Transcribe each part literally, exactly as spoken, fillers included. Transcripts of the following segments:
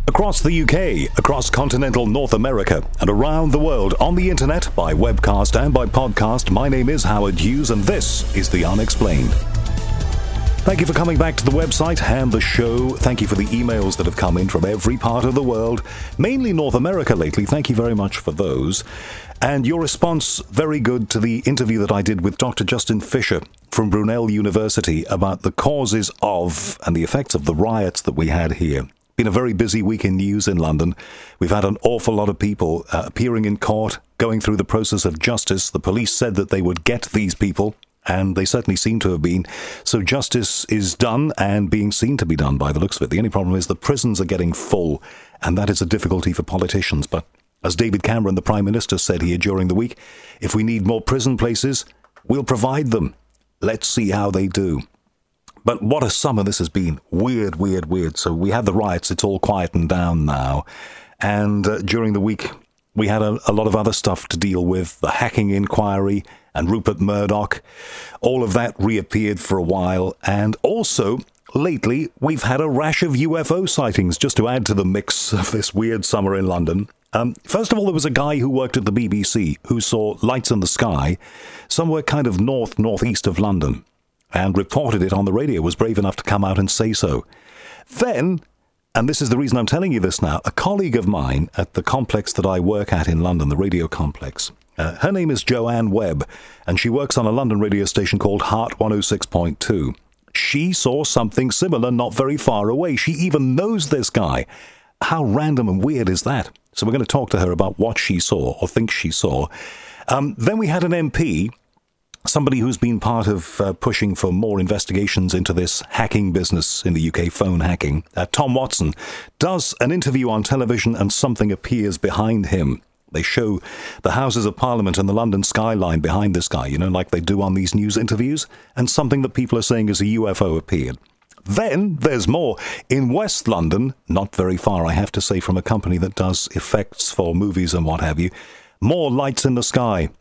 Across the U K, across continental North America, and around the world on the internet, by webcast and by podcast, my name is Howard Hughes, and this is The Unexplained. Thank you for coming back to the website and the show. Thank you for the emails that have come in from every part of the world, mainly North America lately. Thank you very much for those. And your response, very good to the interview that I did with Doctor Justin Fisher from Brunel University about the causes of and the effects of the riots that we had here. Been a very busy week in news in London. We've had an awful lot of people uh, appearing in court, going through the process of justice. The police said that they would get these people, and they certainly seem to have been. So justice is done and being seen to be done by the looks of it. The only problem is the prisons are getting full, and that is a difficulty for politicians. But as David Cameron, the Prime Minister, said here during the week, if we need more prison places, we'll provide them. Let's see how they do. But what a summer this has been. Weird, weird, weird. So we had the riots. It's all quietened down now. And uh, during the week, we had a, a lot of other stuff to deal with. The hacking inquiry and Rupert Murdoch. All of that reappeared for a while. And also, lately, we've had a rash of U F O sightings, just to add to the mix of this weird summer in London. Um, first of all, there was a guy who worked at the B B C who saw lights in the sky somewhere kind of north, northeast of London, and reported it on the radio, was brave enough to come out and say so. Then, and this is the reason I'm telling you this now, a colleague of mine at the complex that I work at in London, the radio complex, uh, her name is Joanne Webb, and she works on a London radio station called Heart one oh six point two. She saw something similar not very far away. She even knows this guy. How random and weird is that? So we're going to talk to her about what she saw, or thinks she saw. Um, then we had an M P, somebody who's been part of uh, pushing for more investigations into this hacking business in the U K, phone hacking. Uh, Tom Watson does an interview on television and something appears behind him. They show the Houses of Parliament and the London skyline behind this guy, you know, like they do on these news interviews, and something that people are saying is a U F O appeared. Then there's more. In West London, not very far, I have to say, from a company that does effects for movies and what have you, more lights in the sky.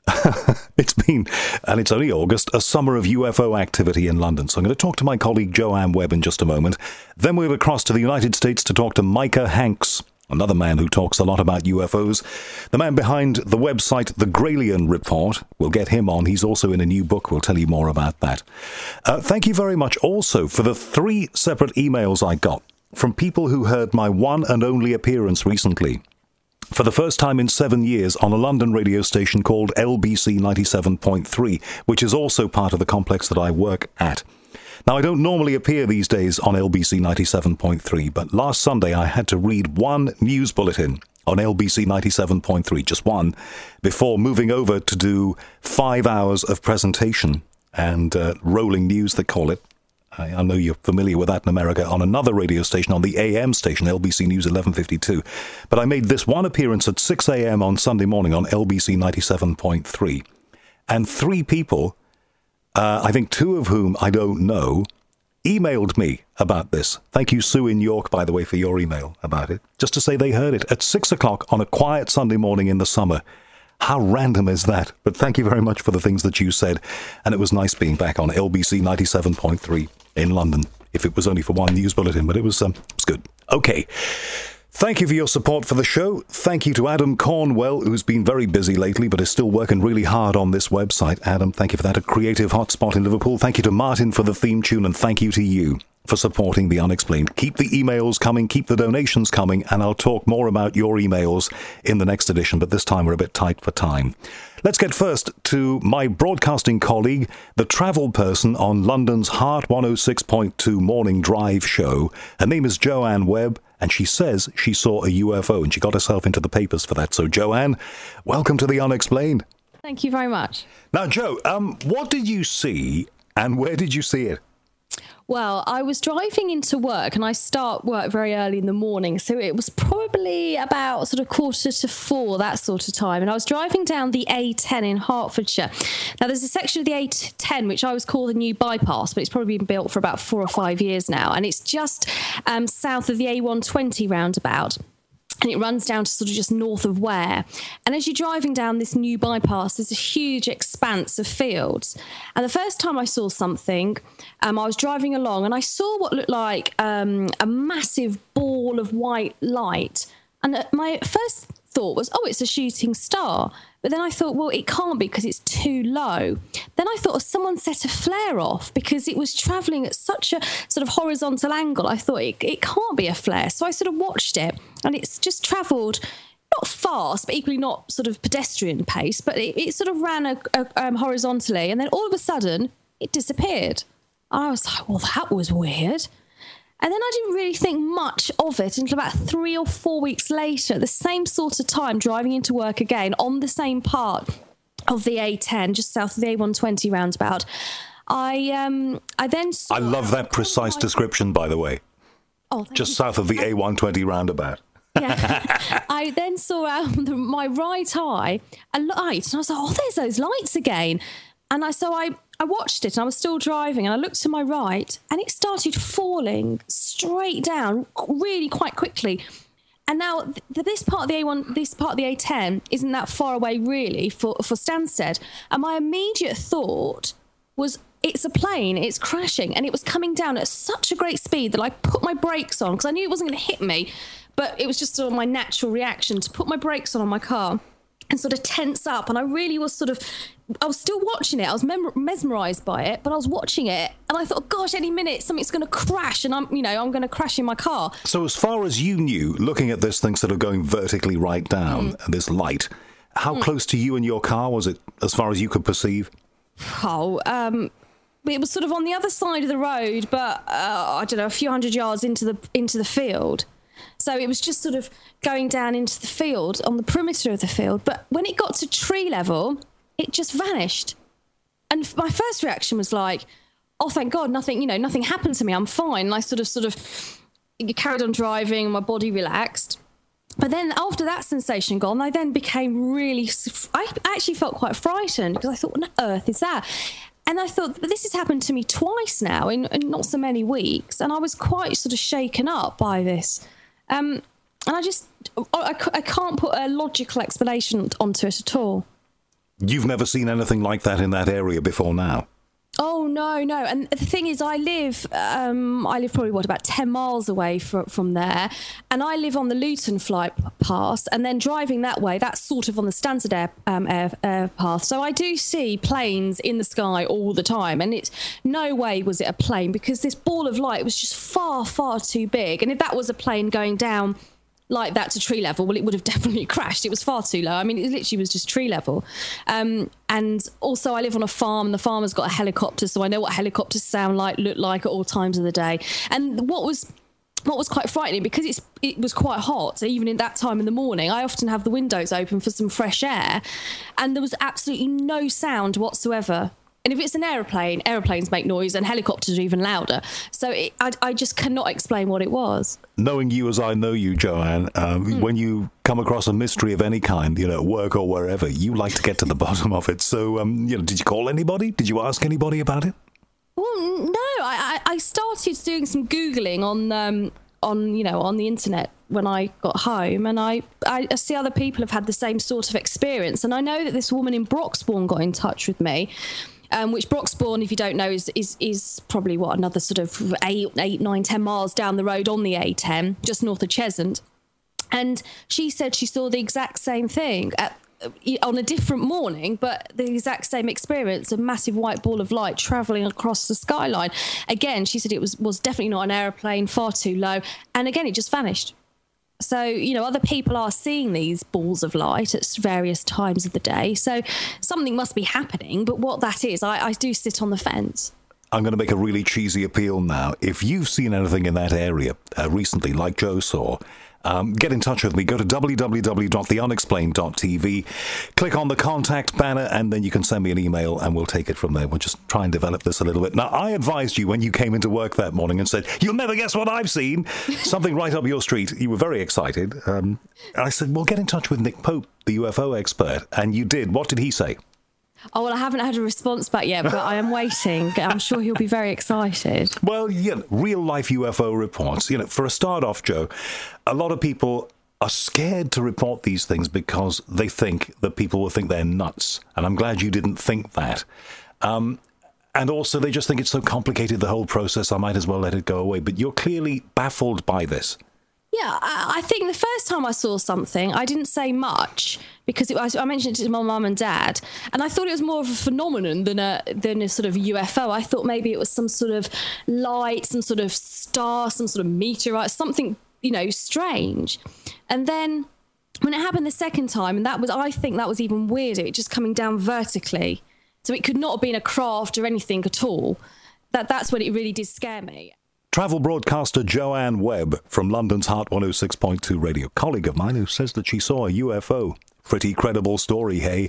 It's been, and it's only August, a summer of U F O activity in London. So I'm going to talk to my colleague Joanne Webb in just a moment. Then we'll across to the United States to talk to Micah Hanks, another man who talks a lot about U F Os. The man behind the website The Gralien Report. We'll get him on. He's also in a new book. We'll tell you more about that. Uh, thank you very much also for the three separate emails I got from people who heard my one and only appearance recently, for the first time in seven years, on a London radio station called L B C ninety-seven point three, which is also part of the complex that I work at. Now, I don't normally appear these days on L B C ninety-seven point three, but last Sunday I had to read one news bulletin on L B C ninety-seven point three, just one, before moving over to do five hours of presentation and uh, rolling news, they call it. I, I know you're familiar with that in America, on another radio station, on the A M station, L B C News eleven fifty-two. But I made this one appearance at six a.m. on Sunday morning on L B C ninety-seven point three. And three people, Uh, I think two of whom I don't know, emailed me about this. Thank you, Sue in York, by the way, for your email about it. Just to say they heard it at six o'clock on a quiet Sunday morning in the summer. How random is that? But thank you very much for the things that you said. And it was nice being back on L B C ninety-seven point three in London, if it was only for one news bulletin. But it was, um, it was good. Okay. Thank you for your support for the show. Thank you to Adam Cornwell, who's been very busy lately, but is still working really hard on this website. Adam, thank you for that. A creative hotspot in Liverpool. Thank you to Martin for the theme tune, and thank you to you for supporting The Unexplained. Keep the emails coming, keep the donations coming, and I'll talk more about your emails in the next edition, but this time we're a bit tight for time. Let's get first to my broadcasting colleague, the travel person on London's Heart one oh six point two Morning Drive show. Her name is Joanne Webb, and she says she saw a U F O, and she got herself into the papers for that. So, Joanne, welcome to The Unexplained. Thank you very much. Now, Joe, um, what did you see, and where did you see it? Well, I was driving into work, and I start work very early in the morning, so it was probably about sort of quarter to four, that sort of time, and I was driving down the A ten in Hertfordshire. Now, there's a section of the A ten which I always call the new bypass, but it's probably been built for about four or five years now, and it's just um, south of the A one twenty roundabout. And it runs down to sort of just north of Ware. And as you're driving down this new bypass, there's a huge expanse of fields. And the first time I saw something, um, I was driving along and I saw what looked like um, a massive ball ball of white light. And my first thought was, oh, it's a shooting star. But then I thought, well, it can't be because it's too low. Then I thought, oh, someone set a flare off because it was travelling at such a sort of horizontal angle. I thought it, it can't be a flare. So I sort of watched it, and it's just travelled not fast, but equally not sort of pedestrian pace. But it, it sort of ran a, a, um, horizontally, and then all of a sudden it disappeared. I was like, well, that was weird. And then I didn't really think much of it until about three or four weeks later, at the same sort of time, driving into work again on the same part of the A ten, just south of the A one twenty roundabout. I um I then saw I love that precise description, by the way. Oh, just you. south of the A one twenty roundabout. Yeah. I then saw out um, my right eye a light, and I was like, oh, there's those lights again. And I so I, I watched it, and I was still driving, and I looked to my right, and it started falling straight down really quite quickly. And now th- this part of the A one, this part of the A ten isn't that far away really for, for Stansted. And my immediate thought was, it's a plane, it's crashing, and it was coming down at such a great speed that I put my brakes on because I knew it wasn't going to hit me, but it was just sort of my natural reaction to put my brakes on on my car and sort of tense up. And I really was sort of, I was still watching it. I was mem- mesmerised by it, but I was watching it, and I thought, gosh, any minute something's going to crash, and I'm, you know, I'm going to crash in my car. So as far as you knew, looking at this thing sort of going vertically right down, mm. this light, how mm. close to you and your car was it, as far as you could perceive? Oh, um, it was sort of on the other side of the road, but uh, I don't know, a few hundred yards into the into the field. So it was just sort of going down into the field, on the perimeter of the field. But when it got to tree level, it just vanished. And my first reaction was like, oh, thank God, nothing, you know, nothing happened to me. I'm fine. And I sort of, sort of carried on driving, and my body relaxed. But then after that sensation gone, I then became really, I actually felt quite frightened because I thought, what on earth is that? And I thought, but this has happened to me twice now in, in not so many weeks. And I was quite sort of shaken up by this. Um, and I just, I, I can't put a logical explanation onto it at all. You've never seen anything like that in that area before now? Oh, no, no. And the thing is, I live, um, I live probably, what, about ten miles away from, from there. And I live on the Luton flight path. And then driving that way, that's sort of on the Stansted air, um, air, air path. So I do see planes in the sky all the time. And it's no way was it a plane, because this ball of light was just far, far too big. And if that was a plane going down like that to tree level, well, it would have definitely crashed. It was far too low. I mean, it literally was just tree level. Um, and also I live on a farm, and the farmer's got a helicopter, so I know what helicopters sound like, look like at all times of the day. And what was what was quite frightening, because it's it was quite hot, so even in that time in the morning, I often have the windows open for some fresh air, and there was absolutely no sound whatsoever. And if it's an aeroplane, aeroplanes make noise, and helicopters are even louder. So it, I, I just cannot explain what it was. Knowing you as I know you, Joanne, um, mm. when you come across a mystery of any kind, you know, at work or wherever, you like to get to the bottom of it. So, um, you know, did you call anybody? Did you ask anybody about it? Well, no. I, I started doing some Googling on, um, on you know, on the internet when I got home, and I, I see other people have had the same sort of experience. And I know that this woman in Broxbourne got in touch with me. Um, which Broxbourne, if you don't know, is, is is probably, what, another sort of eight, eight, nine, ten miles down the road on the A ten, just north of Cheshunt. And she said she saw the exact same thing at, on a different morning, but the exact same experience, a massive white ball of light travelling across the skyline. Again, she said it was, was definitely not an aeroplane, far too low. And again, it just vanished. So, you know, other people are seeing these balls of light at various times of the day. So something must be happening. But what that is, I, I do sit on the fence. I'm going to make a really cheesy appeal now. If you've seen anything in that area uh, recently, like Joe saw, um, get in touch with me. Go to w w w dot the unexplained dot t v, click on the contact banner, and then you can send me an email, and we'll take it from there. We'll just try and develop this a little bit. Now, I advised you when you came into work that morning and said, you'll never guess what I've seen. Something right up your street. You were very excited. Um, I said, well, get in touch with Nick Pope, the U F O expert. And you did. What did he say? Oh, well, I haven't had a response back yet, but I am waiting. I'm sure he'll be very excited. Well, yeah, real-life U F O reports. You know, for a start off, Joe, a lot of people are scared to report these things because they think that people will think they're nuts. And I'm glad you didn't think that. Um, and also, they just think it's so complicated, the whole process, I might as well let it go away. But you're clearly baffled by this. Yeah, I, I think the first time I saw something, I didn't say much because it, I, I mentioned it to my mum and dad, and I thought it was more of a phenomenon than a than a sort of U F O. I thought maybe it was some sort of light, some sort of star, some sort of meteorite, something, you know, strange. And then when it happened the second time, and that was, I think that was even weirder, it just coming down vertically. So it could not have been a craft or anything at all. That That's when it really did scare me. Travel broadcaster Joanne Webb from London's Heart one oh six point two radio, colleague of mine who says that she saw a U F O. Pretty credible story, hey?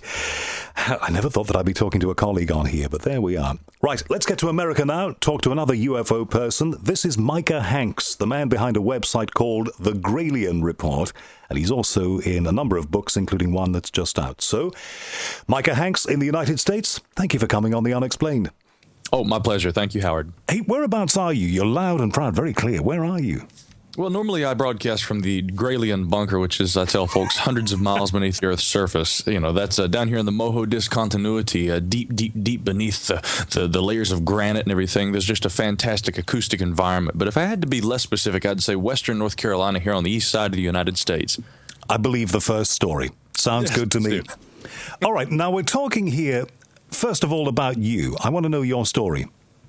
I never thought that I'd be talking to a colleague on here, but there we are. Right, let's get to America now, talk to another U F O person. This is Micah Hanks, the man behind a website called The Gralien Report, and he's also in a number of books, including one that's just out. So, Micah Hanks in the United States, thank you for coming on The Unexplained. Oh, my pleasure. Thank you, Howard. Hey, whereabouts are you? You're loud and proud, very clear. Where are you? Well, normally I broadcast from the Gralien bunker, which is, I tell folks, hundreds of miles beneath the Earth's surface. You know, that's uh, down here in the Moho Discontinuity, uh, deep, deep, deep beneath the, the, the layers of granite and everything. There's just a fantastic acoustic environment. But if I had to be less specific, I'd say Western North Carolina here on the east side of the United States. I believe the first story. Sounds Yes, good to me. All right, now we're talking here, first of all, about you. I want to know your story.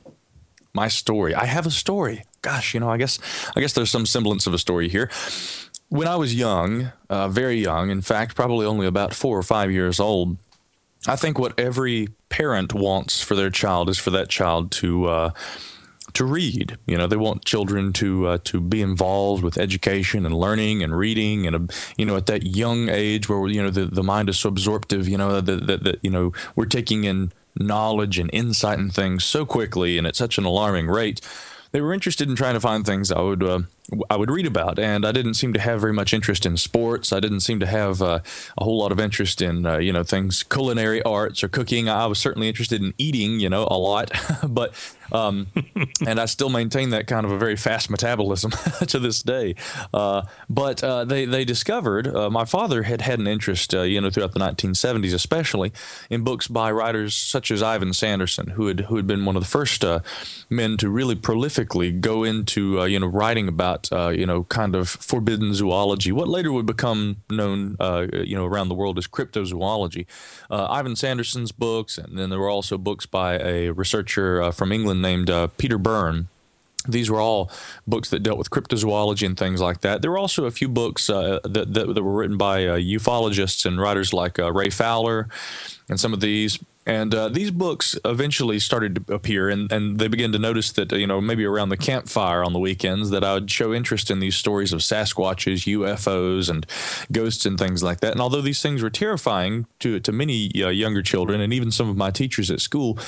My story. I have a story. Gosh, you know, I guess I guess there's some semblance of a story here. When I was young, uh, very young, in fact, probably only about four or five years old, I think what every parent wants for their child is for that child to uh, to read. You know, they want children to uh, to be involved with education and learning and reading, and uh, you know, at that young age where you know the the mind is so absorptive. You know that that, that you know we're taking in knowledge and insight and things so quickly and at such an alarming rate. They were interested in trying to find things I would uh, I would read about, and I didn't seem to have very much interest in sports. I didn't seem to have uh, a whole lot of interest in uh, you know things, culinary arts or cooking. I was certainly interested in eating, you know, a lot, but um, and I still maintain that kind of a very fast metabolism to this day. Uh, but uh, they they discovered uh, my father had had an interest, uh, you know, throughout the nineteen seventies, especially in books by writers such as Ivan Sanderson, who had who had been one of the first uh, men to really prolifically go into uh, you know writing about uh, you know kind of forbidden zoology, what later would become known uh, you know around the world as cryptozoology. Uh, Ivan Sanderson's books, and then there were also books by a researcher uh, from England named uh, Peter Byrne. These were all books that dealt with cryptozoology and things like that. There were also a few books uh, that, that that were written by uh, ufologists and writers like uh, Ray Fowler, and some of these. And uh, these books eventually started to appear, and, and they began to notice that, you know, maybe around the campfire on the weekends that I would show interest in these stories of Sasquatches, U F Os, and ghosts and things like that. And although these things were terrifying to to many uh, younger children and even some of my teachers at school,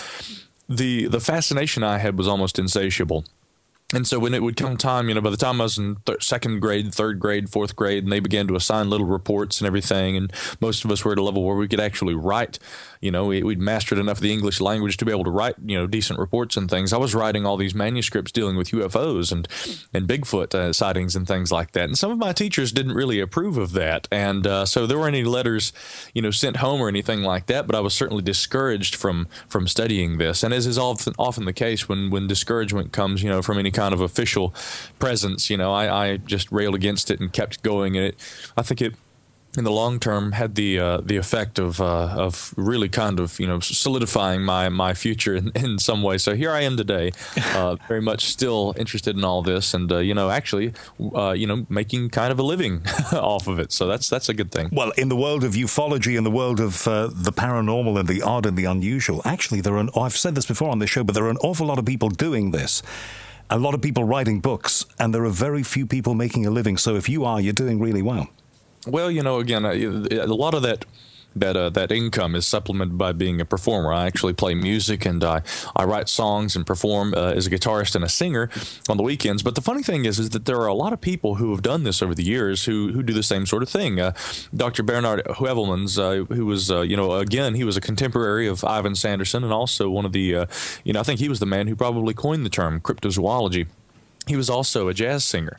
the the fascination I had was almost insatiable. And so when it would come time, you know, by the time I was in th- second grade, third grade, fourth grade, and they began to assign little reports and everything, and most of us were at a level where we could actually write, you know, we, we'd mastered enough of the English language to be able to write, you know, decent reports and things. I was writing all these manuscripts dealing with U F Os and, and Bigfoot uh, sightings and things like that. And some of my teachers didn't really approve of that. And uh, so there weren't any letters, you know, sent home or anything like that, but I was certainly discouraged from from studying this. And as is often, often the case when, when discouragement comes, you know, from any kind of official presence, you know, I, I just railed against it and kept going. And it, I think it, in the long term, had the uh, the effect of uh, of really kind of, you know, solidifying my my future in, in some way. So here I am today, uh, very much still interested in all this, and uh, you know, actually, uh, you know, making kind of a living off of it. So that's that's a good thing. Well, in the world of ufology, in the world of uh, the paranormal and the odd and the unusual, actually, there are. An, oh, I've said this before on this show, but there are an awful lot of people doing this. A lot of people writing books, and there are very few people making a living. So if you are, you're doing really well. Well, you know, again, a lot of that that uh, that income is supplemented by being a performer. I actually play music, and I, I write songs and perform uh, as a guitarist and a singer on the weekends. But the funny thing is, is that there are a lot of people who have done this over the years who who do the same sort of thing. Uh, Doctor Bernard Heuvelmans, uh, who was, uh, you know, again, he was a contemporary of Ivan Sanderson, and also one of the, uh, you know, I think he was the man who probably coined the term cryptozoology. He was also a jazz singer.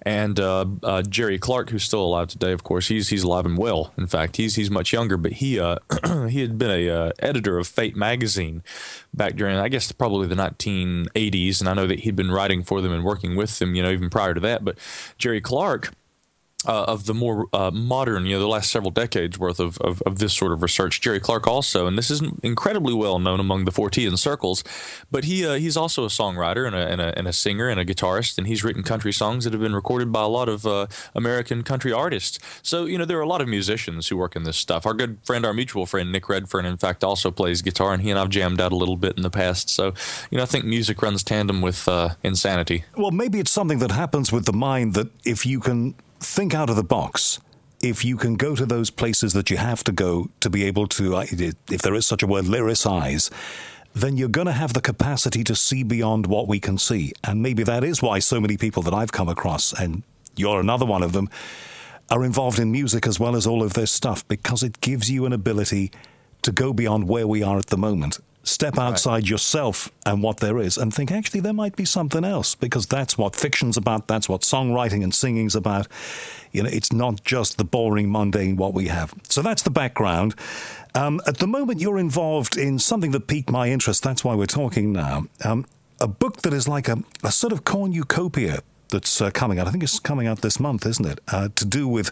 And uh, uh, Jerry Clark, who's still alive today, of course, he's he's alive and well. In fact, he's he's much younger, but he uh, he had been a uh, editor of Fate magazine back during, I guess, probably the nineteen eighties, and I know that he'd been writing for them and working with them, you know, even prior to that. But Jerry Clark, Uh, of the more uh, modern, you know, the last several decades worth of, of, of this sort of research. Jerry Clark also, and this is incredibly well known among the Fortean circles, but he uh, he's also a songwriter and a, and, a, and a singer and a guitarist, and he's written country songs that have been recorded by a lot of uh, American country artists. So, you know, there are a lot of musicians who work in this stuff. Our good friend, our mutual friend, Nick Redfern, in fact, also plays guitar, and he and I've jammed out a little bit in the past. So, you know, I think music runs tandem with uh, insanity. Well, maybe it's something that happens with the mind that if you can think out of the box, if you can go to those places that you have to go to be able to, if there is such a word, lyricize, then you're going to have the capacity to see beyond what we can see. And maybe that is why so many people that I've come across, and you're another one of them, are involved in music as well as all of this stuff, because it gives you an ability to go beyond where we are at the moment. Step outside right. yourself and what there is and think, actually, there might be something else, because that's what fiction's about. That's what songwriting and singing's about. You know, it's not just the boring, mundane what we have. So that's the background. Um, at the moment, you're involved in something that piqued my interest. That's why we're talking now. Um, a book that is like a, a sort of cornucopia that's uh, coming out. I think it's coming out this month, isn't it? Uh, to do with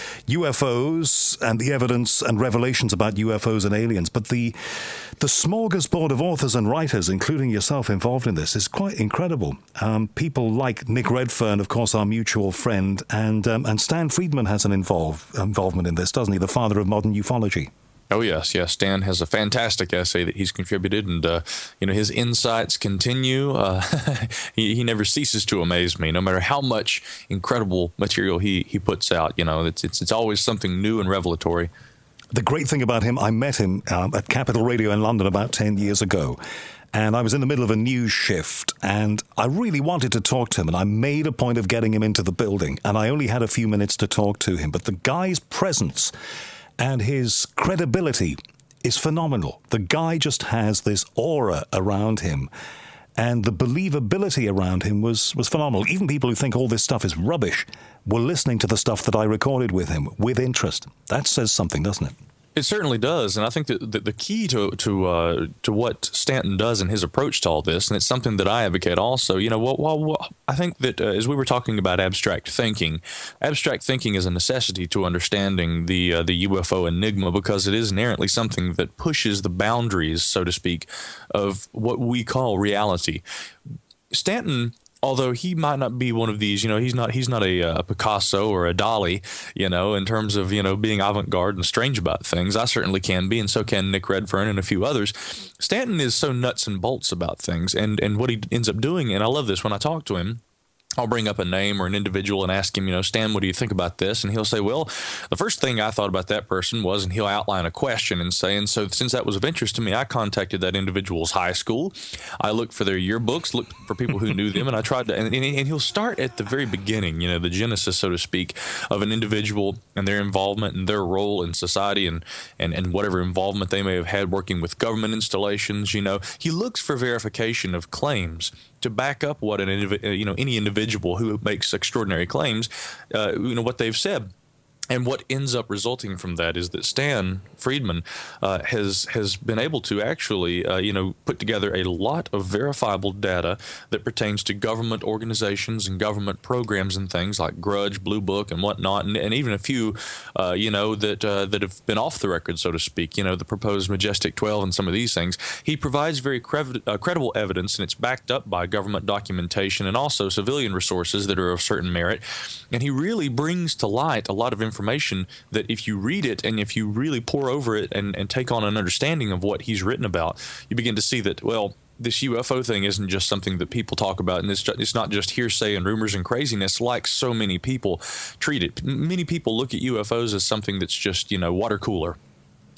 U F Os and the evidence and revelations about U F Os and aliens. But the the smorgasbord of authors and writers, including yourself, involved in this is quite incredible. Um, people like Nick Redfern, of course, our mutual friend, and um, and Stan Friedman has an involve, involvement in this, doesn't he? The father of modern ufology. Oh, yes, yes. Stan has a fantastic essay that he's contributed, and, uh, you know, his insights continue. Uh, he, he never ceases to amaze me, no matter how much incredible material he, he puts out. You know, it's, it's, it's always something new and revelatory. The great thing about him, I met him um, at Capital Radio in London about ten years ago, and I was in the middle of a news shift, and I really wanted to talk to him, and I made a point of getting him into the building, and I only had a few minutes to talk to him, but the guy's presence and his credibility is phenomenal. The guy just has this aura around him, and the believability around him was, was phenomenal. Even people who think all this stuff is rubbish were listening to the stuff that I recorded with him with interest. That says something, doesn't it? It certainly does, and I think that the, the key to to uh, to what Stanton does in his approach to all this, and it's something that I advocate also. You know, while, while I think that uh, as we were talking about abstract thinking, abstract thinking is a necessity to understanding the uh, the U F O enigma, because it is inherently something that pushes the boundaries, so to speak, of what we call reality. Stanton, although he might not be one of these, you know, he's not he's not a, a Picasso or a Dali, you know, in terms of, you know, being avant-garde and strange about things. I certainly can be, and so can Nick Redfern and a few others. Stanton is so nuts and bolts about things, and, and what he ends up doing, and I love this when I talk to him, I'll bring up a name or an individual and ask him, you know, Stan, what do you think about this? And he'll say, well, the first thing I thought about that person was, and he'll outline a question and say, and so since that was of interest to me, I contacted that individual's high school. I looked for their yearbooks, looked for people who knew them, and I tried to, and, and he'll start at the very beginning, you know, the genesis, so to speak, of an individual and their involvement and their role in society and, and, and whatever involvement they may have had working with government installations. You know, he looks for verification of claims to back up what an indiv- you know any individual who makes extraordinary claims, uh, you know, what they've said. And what ends up resulting from that is that Stan Friedman uh, has has been able to actually, uh, you know, put together a lot of verifiable data that pertains to government organizations and government programs and things like Grudge, Blue Book, and whatnot, and, and even a few, uh, you know, that uh, that have been off the record, so to speak. You know, the proposed Majestic twelve and some of these things. He provides very cre- uh, credible evidence, and it's backed up by government documentation and also civilian resources that are of certain merit. And he really brings to light a lot of information. information that if you read it and if you really pour over it and, and take on an understanding of what he's written about, you begin to see that, well, this U F O thing isn't just something that people talk about, and it's, it's not just hearsay and rumors and craziness like so many people treat it. Many people look at U F Os as something that's just, you know, water cooler.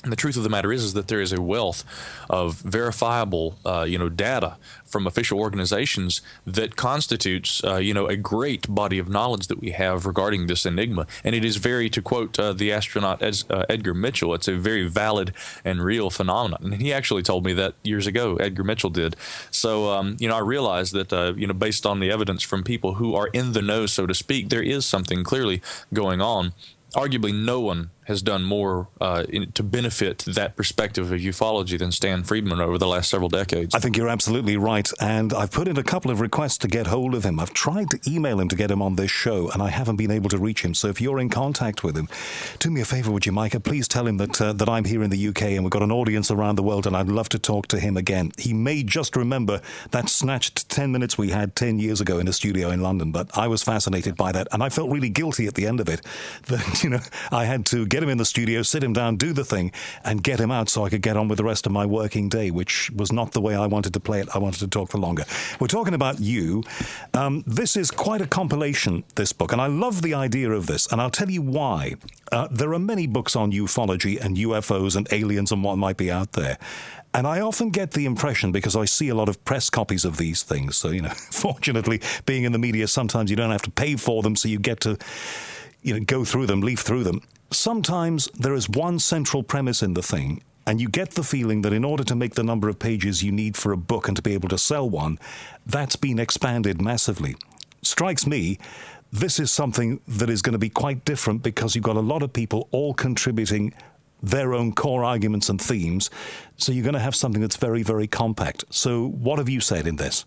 And the truth of the matter is, is that there is a wealth of verifiable, uh, you know, data from official organizations that constitutes, uh, you know, a great body of knowledge that we have regarding this enigma. And it is very, to quote uh, the astronaut Ed, uh, Edgar Mitchell, it's a very valid and real phenomenon. And he actually told me that years ago, Edgar Mitchell did. So, um, you know, I realized that, uh, you know, based on the evidence from people who are in the know, so to speak, there is something clearly going on. Arguably, no one has done more uh, in, to benefit that perspective of ufology than Stan Friedman over the last several decades. I think you're absolutely right, and I've put in a couple of requests to get hold of him. I've tried to email him to get him on this show, and I haven't been able to reach him. So if you're in contact with him, do me a favor, would you, Micah? Please tell him that uh, that I'm here in the U K and we've got an audience around the world, and I'd love to talk to him again. He may just remember that snatched ten minutes we had ten years ago in a studio in London, but I was fascinated by that, and I felt really guilty at the end of it that, you know, I had to get him in the studio, sit him down, do the thing, and get him out so I could get on with the rest of my working day, which was not the way I wanted to play it. I wanted to talk for longer. We're talking about you. Um, this is quite a compilation, this book, and I love the idea of this, and I'll tell you why. Uh, there are many books on ufology and U F Os and aliens and what might be out there. And I often get the impression, because I see a lot of press copies of these things, so, you know, fortunately, being in the media, sometimes you don't have to pay for them, so you get to, you know, go through them, leaf through them. Sometimes there is one central premise in the thing, and you get the feeling that in order to make the number of pages you need for a book and to be able to sell one, that's been expanded massively. Strikes me, this is something that is going to be quite different because you've got a lot of people all contributing their own core arguments and themes, so you're going to have something that's very, very compact. So what have you said in this?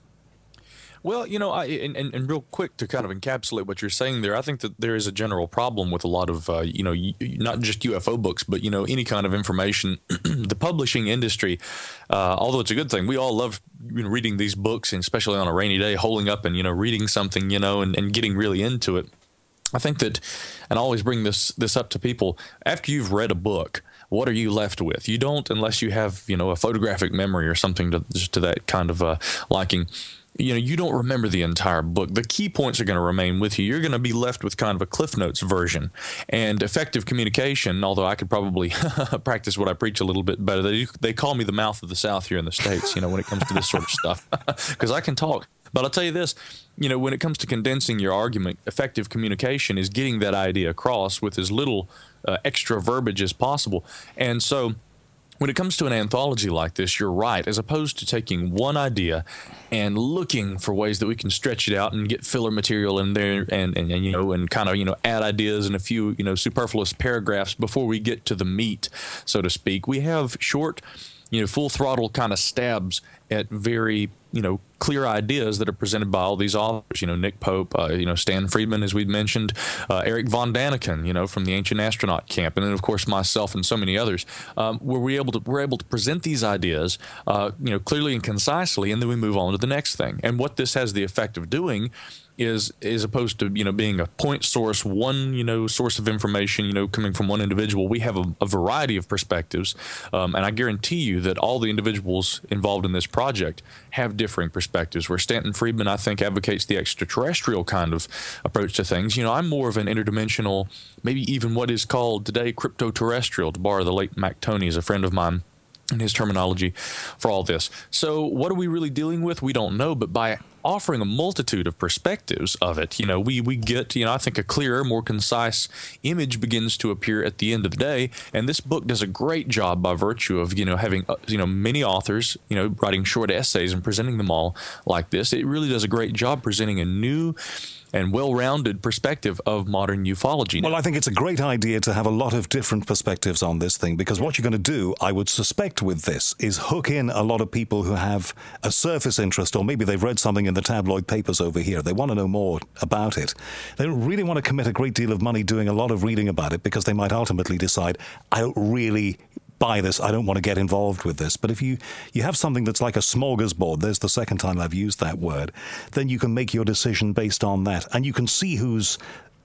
Well, you know, I, and, and, and real quick to kind of encapsulate what you're saying there, I think that there is a general problem with a lot of, uh, you know, not just U F O books, but, you know, any kind of information. The publishing industry, uh, although it's a good thing, we all love, you know, reading these books, and especially on a rainy day, holding up and, you know, reading something, you know, and, and getting really into it. I think that, and I always bring this this up to people, after you've read a book, what are you left with? You don't, unless you have, you know, a photographic memory or something to, to that kind of uh, liking. You know, you don't remember the entire book. The key points are going to remain with you. You're going to be left with kind of a Cliff Notes version. And effective communication, although I could probably practice what I preach a little bit better. They, they call me the mouth of the South here in the States, you know, when it comes to this sort of stuff, because I can talk. But I'll tell you this, you know, when it comes to condensing your argument, effective communication is getting that idea across with as little uh, extra verbiage as possible. And so when it comes to an anthology like this, you're right. As opposed to taking one idea and looking for ways that we can stretch it out and get filler material in there, and, and, and you know, and kind of, you know, add ideas and a few, you know, superfluous paragraphs before we get to the meat, so to speak. We have short, you know, full throttle kind of stabs at very, you know, clear ideas that are presented by all these authors, you know, Nick Pope, uh, you know, Stan Friedman, as we'd mentioned, uh, Eric von Daniken, you know, from the Ancient Astronaut Camp, and then, of course, myself and so many others, um, where we're able to, we're able to present these ideas, uh, you know, clearly and concisely, and then we move on to the next thing. And what this has the effect of doing is, as opposed to, you know, being a point source, one, you know, source of information, you know, coming from one individual, we have a, a variety of perspectives. Um, and I guarantee you that all the individuals involved in this project have differing perspectives, where Stanton Friedman, I think, advocates the extraterrestrial kind of approach to things. You know, I'm more of an interdimensional, maybe even what is called today crypto-terrestrial, to borrow the late Mac Toney, is a friend of mine, and his terminology for all this. So what are we really dealing with? We don't know, but by offering a multitude of perspectives of it, you know, we, we get, you know, I think a clearer, more concise image begins to appear at the end of the day. And this book does a great job by virtue of, you know, having, uh, you know, many authors, you know, writing short essays and presenting them all like this. It really does a great job presenting a new and well-rounded perspective of modern ufology. Well, I think it's a great idea to have a lot of different perspectives on this thing, because what you're going to do, I would suspect with this, is hook in a lot of people who have a surface interest, or maybe they've read something in the tabloid papers over here. They want to know more about it. They don't really want to commit a great deal of money doing a lot of reading about it, because they might ultimately decide, I don't really buy this, I don't want to get involved with this. But if you, you have something that's like a smorgasbord, there's the second time I've used that word, then you can make your decision based on that. And you can see whose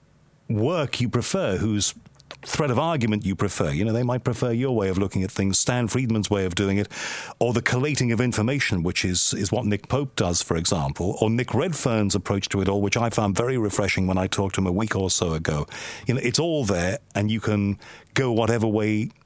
work you prefer, whose thread of argument you prefer. You know, they might prefer your way of looking at things, Stan Friedman's way of doing it, or the collating of information, which is, is what Nick Pope does, for example, or Nick Redfern's approach to it all, which I found very refreshing when I talked to him a week or so ago. You know, it's all there, and you can go whatever way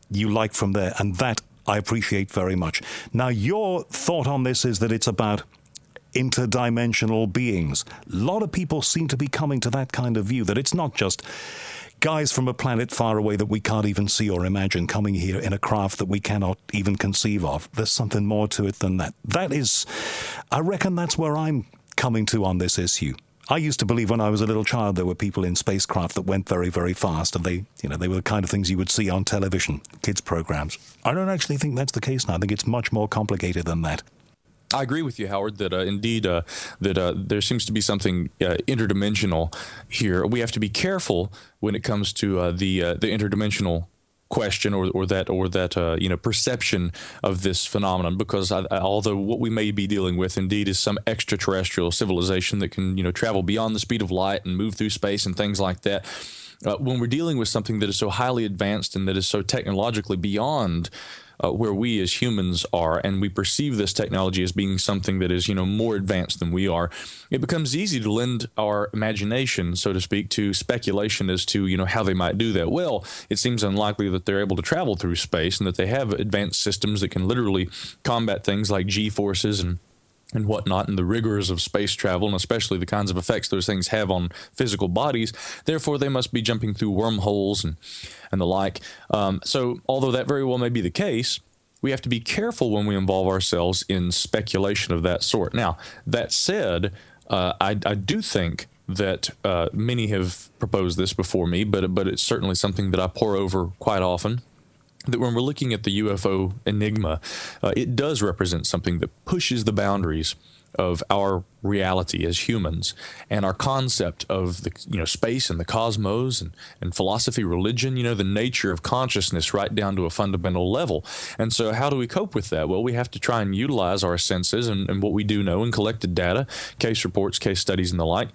you like from there, and that I appreciate very much. Now, your thought on this is that it's about interdimensional beings. A lot of people seem to be coming to that kind of view, that it's not just guys from a planet far away that we can't even see or imagine coming here in a craft that we cannot even conceive of. There's something more to it than that. That is, I reckon that's where I'm coming to on this issue. I used to believe when I was a little child there were people in spacecraft that went very, very fast, and they, you know, they were the kind of things you would see on television, kids' programs. I don't actually think that's the case now. I think it's much more complicated than that. I agree with you, Howard, that uh, indeed uh, that uh, there seems to be something uh, interdimensional here. We have to be careful when it comes to uh, the uh, the interdimensional question or or that or that uh, you know perception of this phenomenon, because I, I, although what we may be dealing with indeed is some extraterrestrial civilization that can you know travel beyond the speed of light and move through space and things like that. Uh, when we're dealing with something that is so highly advanced and that is so technologically beyond Uh, where we as humans are, and we perceive this technology as being something that is, you know, more advanced than we are, it becomes easy to lend our imagination, so to speak, to speculation as to, you know, how they might do that. Well, it seems unlikely that they're able to travel through space and that they have advanced systems that can literally combat things like G-forces and and whatnot, and the rigors of space travel, and especially the kinds of effects those things have on physical bodies. Therefore, they must be jumping through wormholes and, and the like. Um, so, although that very well may be the case, we have to be careful when we involve ourselves in speculation of that sort. Now, that said, uh, I, I do think that uh, many have proposed this before me, but but it's certainly something that I pore over quite often. That when we're looking at the U F O enigma, uh, it does represent something that pushes the boundaries of our reality as humans and our concept of the you know space and the cosmos and, and philosophy, religion, you know, the nature of consciousness right down to a fundamental level. And so how do we cope with that? Well, we have to try and utilize our senses and, and what we do know and collected data, case reports, case studies, and the like,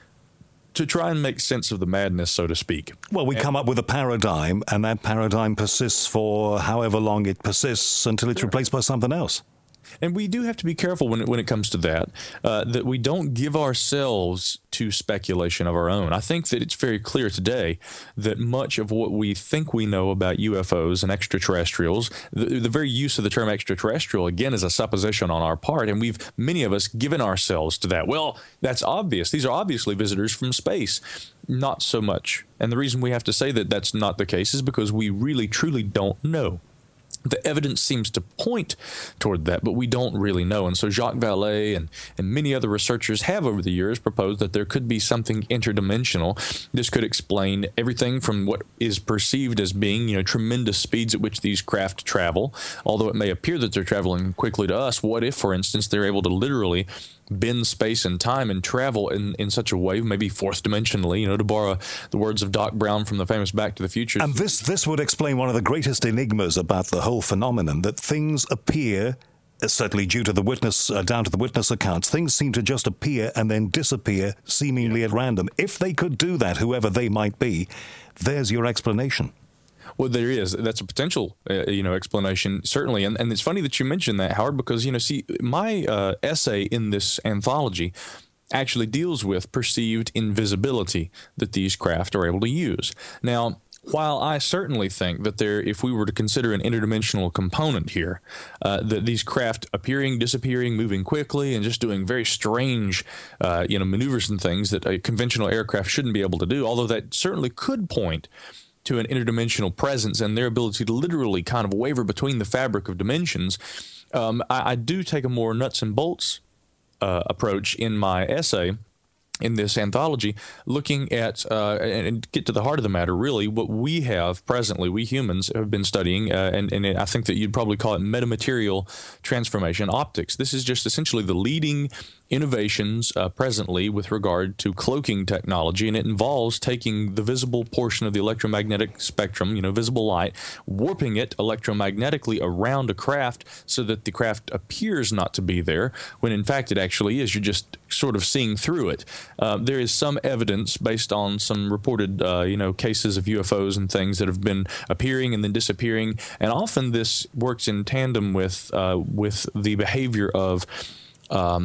to try and make sense of the madness, so to speak. Well, we and, come up with a paradigm, and that paradigm persists for however long it persists until it's replaced by something else. And we do have to be careful when it, when it comes to that, uh, that we don't give ourselves to speculation of our own. I think that it's very clear today that much of what we think we know about U F Os and extraterrestrials, the, the very use of the term extraterrestrial, again, is a supposition on our part, and we've, many of us, given ourselves to that. Well, that's obvious. These are obviously visitors from space. Not so much. And the reason we have to say that that's not the case is because we really, truly don't know. The evidence seems to point toward that, but we don't really know. And so Jacques Vallée and, and many other researchers have over the years proposed that there could be something interdimensional. This could explain everything from what is perceived as being, you know, tremendous speeds at which these craft travel. Although it may appear that they're traveling quickly to us, what if, for instance, they're able to literally bend space and time and travel in, in such a way, maybe fourth dimensionally, you know, to borrow the words of Doc Brown from the famous Back to the Future. And this this would explain one of the greatest enigmas about the whole phenomenon, that things appear, certainly due to the witness, uh, down to the witness accounts, things seem to just appear and then disappear seemingly at random. If they could do that, whoever they might be, there's your explanation. Well, there is. That's a potential, uh, you know, explanation, certainly. And, and it's funny that you mentioned that, Howard, because, you know, see, my uh, essay in this anthology actually deals with perceived invisibility that these craft are able to use. Now, while I certainly think that there, if we were to consider an interdimensional component here, uh, that these craft appearing, disappearing, moving quickly, and just doing very strange, uh, you know, maneuvers and things that a conventional aircraft shouldn't be able to do, although that certainly could point to an interdimensional presence and their ability to literally kind of waver between the fabric of dimensions, um, I, I do take a more nuts and bolts uh, approach in my essay in this anthology, looking at, uh, and get to the heart of the matter, really, what we have presently, we humans have been studying, uh, and, and I think that you'd probably call it metamaterial transformation optics. This is just essentially the leading innovations uh, presently with regard to cloaking technology, and it involves taking the visible portion of the electromagnetic spectrum, you know, visible light, warping it electromagnetically around a craft so that the craft appears not to be there, when in fact it actually is. You're just sort of seeing through it. Uh, there is some evidence based on some reported, uh, you know, cases of U F Os and things that have been appearing and then disappearing, and often this works in tandem with uh, with the behavior of um,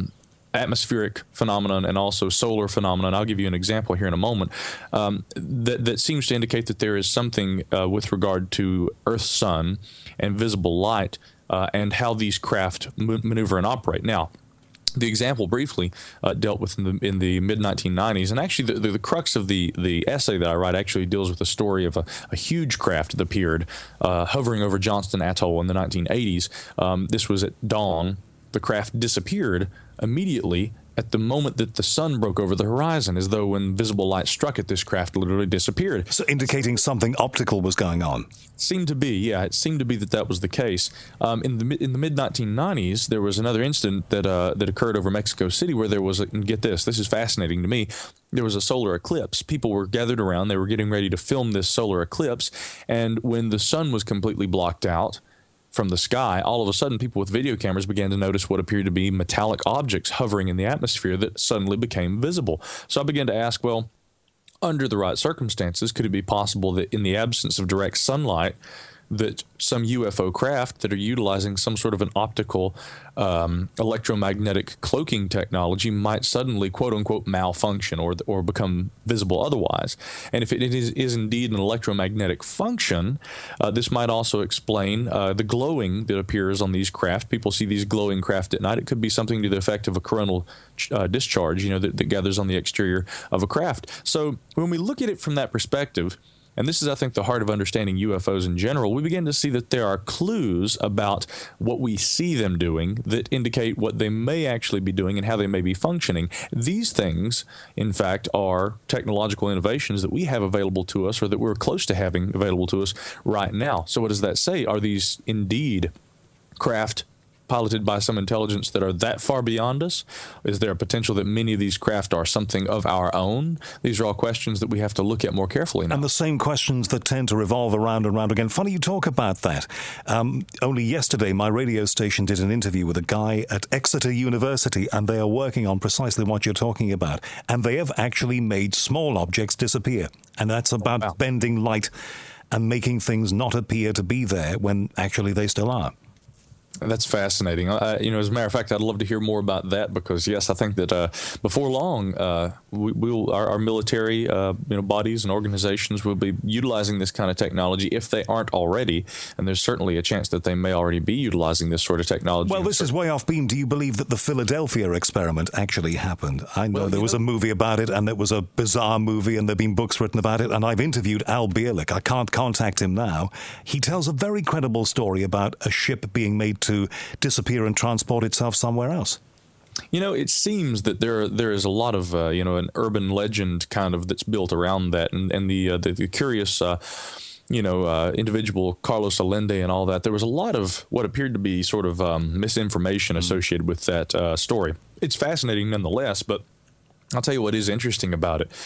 atmospheric phenomenon and also solar phenomenon. I'll give you an example here in a moment um, that, that seems to indicate that there is something uh, with regard to Earth, sun, and visible light uh, and how these craft m- maneuver and operate. Now, the example briefly uh, dealt with in the, in the mid nineteen nineties, and actually the, the, the crux of the, the essay that I write actually deals with the story of a, a huge craft that appeared uh, hovering over Johnston Atoll in the nineteen eighties. Um, this was at dawn. The craft disappeared immediately at the moment that the sun broke over the horizon, as though when visible light struck it, this craft literally disappeared. So indicating something optical was going on. Seemed to be, yeah. It seemed to be that that was the case. Um, in the in the mid nineteen nineties, there was another incident that uh, that occurred over Mexico City where there was a, and get this, this is fascinating to me, there was a solar eclipse. People were gathered around. They were getting ready to film this solar eclipse, and when the sun was completely blocked out from the sky, all of a sudden people with video cameras began to notice what appeared to be metallic objects hovering in the atmosphere that suddenly became visible. So I began to ask, well, under the right circumstances, could it be possible that in the absence of direct sunlight, that some U F O craft that are utilizing some sort of an optical um, electromagnetic cloaking technology might suddenly, quote unquote, malfunction or or become visible otherwise? And if it is, is indeed an electromagnetic function, uh, this might also explain uh, the glowing that appears on these craft. People see these glowing craft at night. It could be something to the effect of a coronal uh, discharge, you know, that, that gathers on the exterior of a craft. So when we look at it from that perspective, and this is, I think, the heart of understanding U F Os in general, we begin to see that there are clues about what we see them doing that indicate what they may actually be doing and how they may be functioning. These things, in fact, are technological innovations that we have available to us or that we're close to having available to us right now. So what does that say? Are these indeed craft piloted by some intelligence that are that far beyond us? Is there a potential that many of these craft are something of our own? These are all questions that we have to look at more carefully now. And the same questions that tend to revolve around and around again. Funny you talk about that. Um, only yesterday, my radio station did an interview with a guy at Exeter University, and they are working on precisely what you're talking about. And they have actually made small objects disappear. And that's about wow. bending light and making things not appear to be there when actually they still are. That's fascinating. Uh, you know, as a matter of fact, I'd love to hear more about that because, yes, I think that uh, before long, uh, we, we'll our, our military, uh, you know, bodies and organizations will be utilizing this kind of technology if they aren't already, and there's certainly a chance that they may already be utilizing this sort of technology. Well, this is way off beam. Do you believe that the Philadelphia experiment actually happened? I know well, there was know. a movie about it, and it was a bizarre movie, and there have been books written about it, and I've interviewed Al Bierlich. I can't contact him now. He tells a very credible story about a ship being made to disappear and transport itself somewhere else. You know, it seems that there there is a lot of uh, you know an urban legend kind of that's built around that, and and the uh, the, the curious uh, you know uh, individual Carlos Allende and all that. There was a lot of what appeared to be sort of um, misinformation mm-hmm. associated with that uh, story. It's fascinating nonetheless, but I'll tell you what is interesting about it.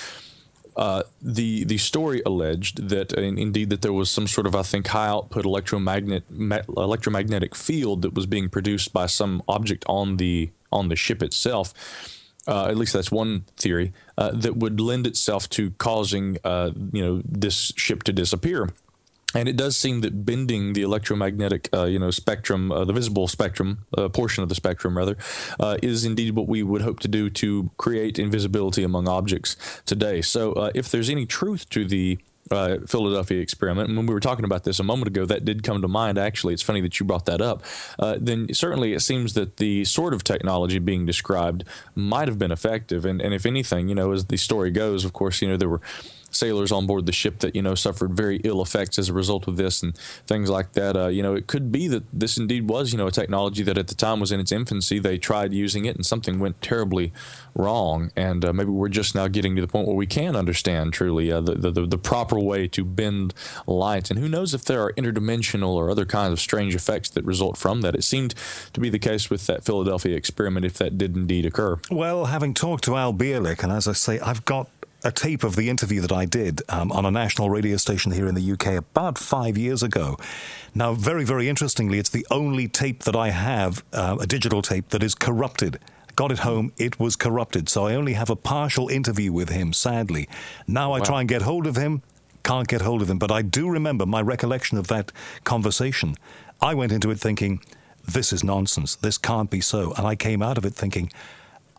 Uh, the the story alleged that uh, indeed that there was some sort of, I think, high output electromagnet ma- electromagnetic field that was being produced by some object on the on the ship itself. Uh, at least that's one theory uh, that would lend itself to causing uh, you know this ship to disappear. And it does seem that bending the electromagnetic, uh, you know, spectrum, uh, the visible spectrum, uh, portion of the spectrum, rather, uh, is indeed what we would hope to do to create invisibility among objects today. So uh, if there's any truth to the uh, Philadelphia experiment, and when we were talking about this a moment ago, that did come to mind, actually. It's funny that you brought that up. Uh, then certainly it seems that the sort of technology being described might have been effective. And, and if anything, you know, as the story goes, of course, you know, there were sailors on board the ship that, you know, suffered very ill effects as a result of this and things like that. Uh, you know, it could be that this indeed was, you know, a technology that at the time was in its infancy. They tried using it and something went terribly wrong. And uh, maybe we're just now getting to the point where we can understand truly uh, the, the, the proper way to bend light. And who knows if there are interdimensional or other kinds of strange effects that result from that. It seemed to be the case with that Philadelphia experiment, if that did indeed occur. Well, having talked to Al Bierlich, and as I say, I've got a tape of the interview that I did um, on a national radio station here in the U K about five years ago. Now, very, very interestingly, it's the only tape that I have, uh, a digital tape, that is corrupted. Got it home, it was corrupted. So I only have a partial interview with him, sadly. Now I wow. try and get hold of him, can't get hold of him. But I do remember my recollection of that conversation. I went into it thinking, this is nonsense, this can't be so. And I came out of it thinking,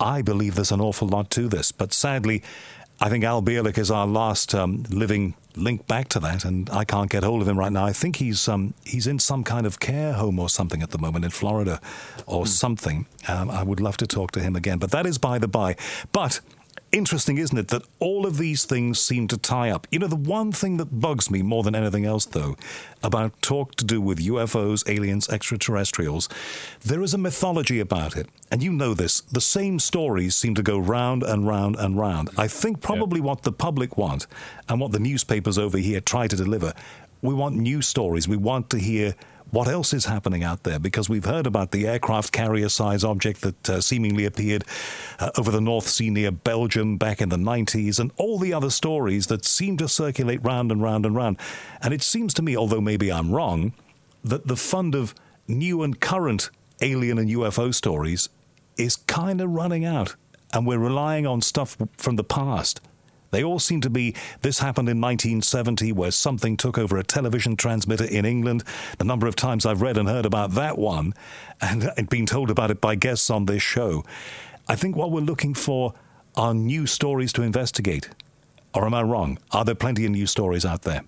I believe there's an awful lot to this. But sadly, I think Al Bielek is our last um, living link back to that, and I can't get hold of him right now. I think he's um, he's in some kind of care home or something at the moment in Florida or mm. something. Um, I would love to talk to him again, but that is by the by. But interesting, isn't it, that all of these things seem to tie up? You know, the one thing that bugs me more than anything else, though, about talk to do with U F Os, aliens, extraterrestrials, there is a mythology about it. And you know this. The same stories seem to go round and round and round. I think probably yeah. what the public want and what the newspapers over here try to deliver, we want new stories. We want to hear what else is happening out there, because we've heard about the aircraft carrier-size object that uh, seemingly appeared uh, over the North Sea near Belgium back in the nineties, and all the other stories that seem to circulate round and round and round. And it seems to me, although maybe I'm wrong, that the fund of new and current alien and U F O stories is kind of running out, and we're relying on stuff from the past. They all seem to be, this happened in nineteen seventy, where something took over a television transmitter in England. The number of times I've read and heard about that one, and been told about it by guests on this show. I think what we're looking for are new stories to investigate. Or am I wrong? Are there plenty of new stories out there?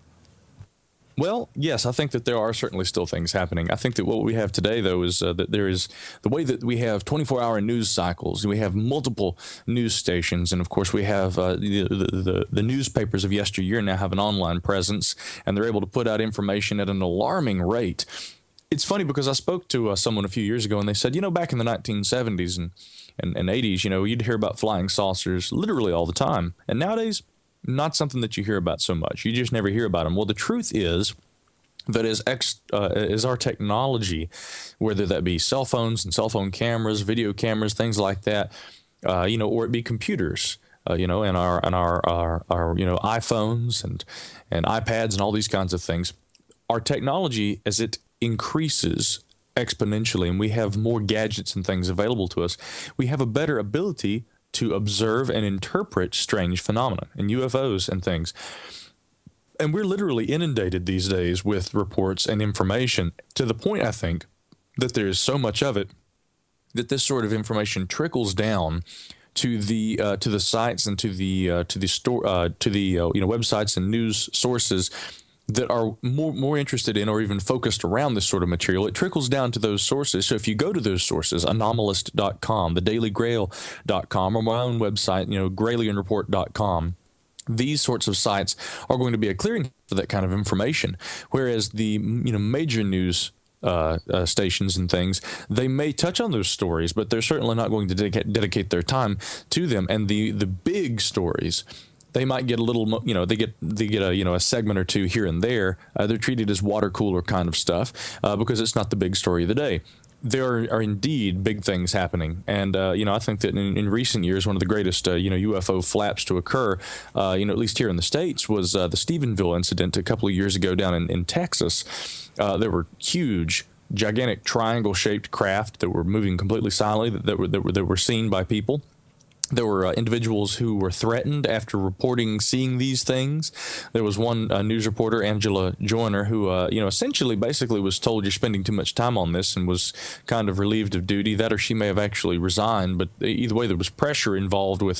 Well, yes, I think that there are certainly still things happening. I think that what we have today, though, is uh, that there is the way that we have twenty-four hour news cycles. We have multiple news stations. And, of course, we have uh, the, the, the newspapers of yesteryear now have an online presence, and they're able to put out information at an alarming rate. It's funny because I spoke to uh, someone a few years ago, and they said, you know, back in the nineteen seventies and, and, and eighties, you know, you'd hear about flying saucers literally all the time. And nowadays, not something that you hear about so much. You just never hear about them. Well, the truth is that as, ex, uh, as our technology, whether that be cell phones and cell phone cameras, video cameras, things like that, uh, you know, or it be computers, uh, you know, and our and our, our our you know iPhones and and iPads and all these kinds of things, our technology, as it increases exponentially, and we have more gadgets and things available to us, we have a better ability to observe and interpret strange phenomena and U F Os and things. And we're literally inundated these days with reports and information to the point, I think, that there is so much of it that this sort of information trickles down to the uh, to the sites and to the uh, to the store uh, to the uh, you know websites and news sources that are more more interested in or even focused around this sort of material. It trickles down to those sources. So if you go to those sources, anomalist dot com, the daily grail dot com, or my own website, you know, Gralien Report dot com, these sorts of sites are going to be a clearing for that kind of information. Whereas the you know major news uh, uh, stations and things, they may touch on those stories, but they're certainly not going to dedicate, dedicate their time to them. And the the big stories, they might get a little, you know, they get they get a you know a segment or two here and there. Uh, they're treated as water cooler kind of stuff uh, because it's not the big story of the day. There are, are indeed big things happening, and uh, you know I think that in, in recent years, one of the greatest uh, you know U F O flaps to occur, uh, you know at least here in the States, was uh, the Stephenville incident a couple of years ago down in, in Texas. Uh, there were huge, gigantic triangle-shaped craft that were moving completely silently that, that were that were that were seen by people. There were uh, individuals who were threatened after reporting seeing these things. There was one uh, news reporter, Angela Joyner, who, uh, you know, essentially basically was told you're spending too much time on this and was kind of relieved of duty. That or she may have actually resigned. But either way, there was pressure involved with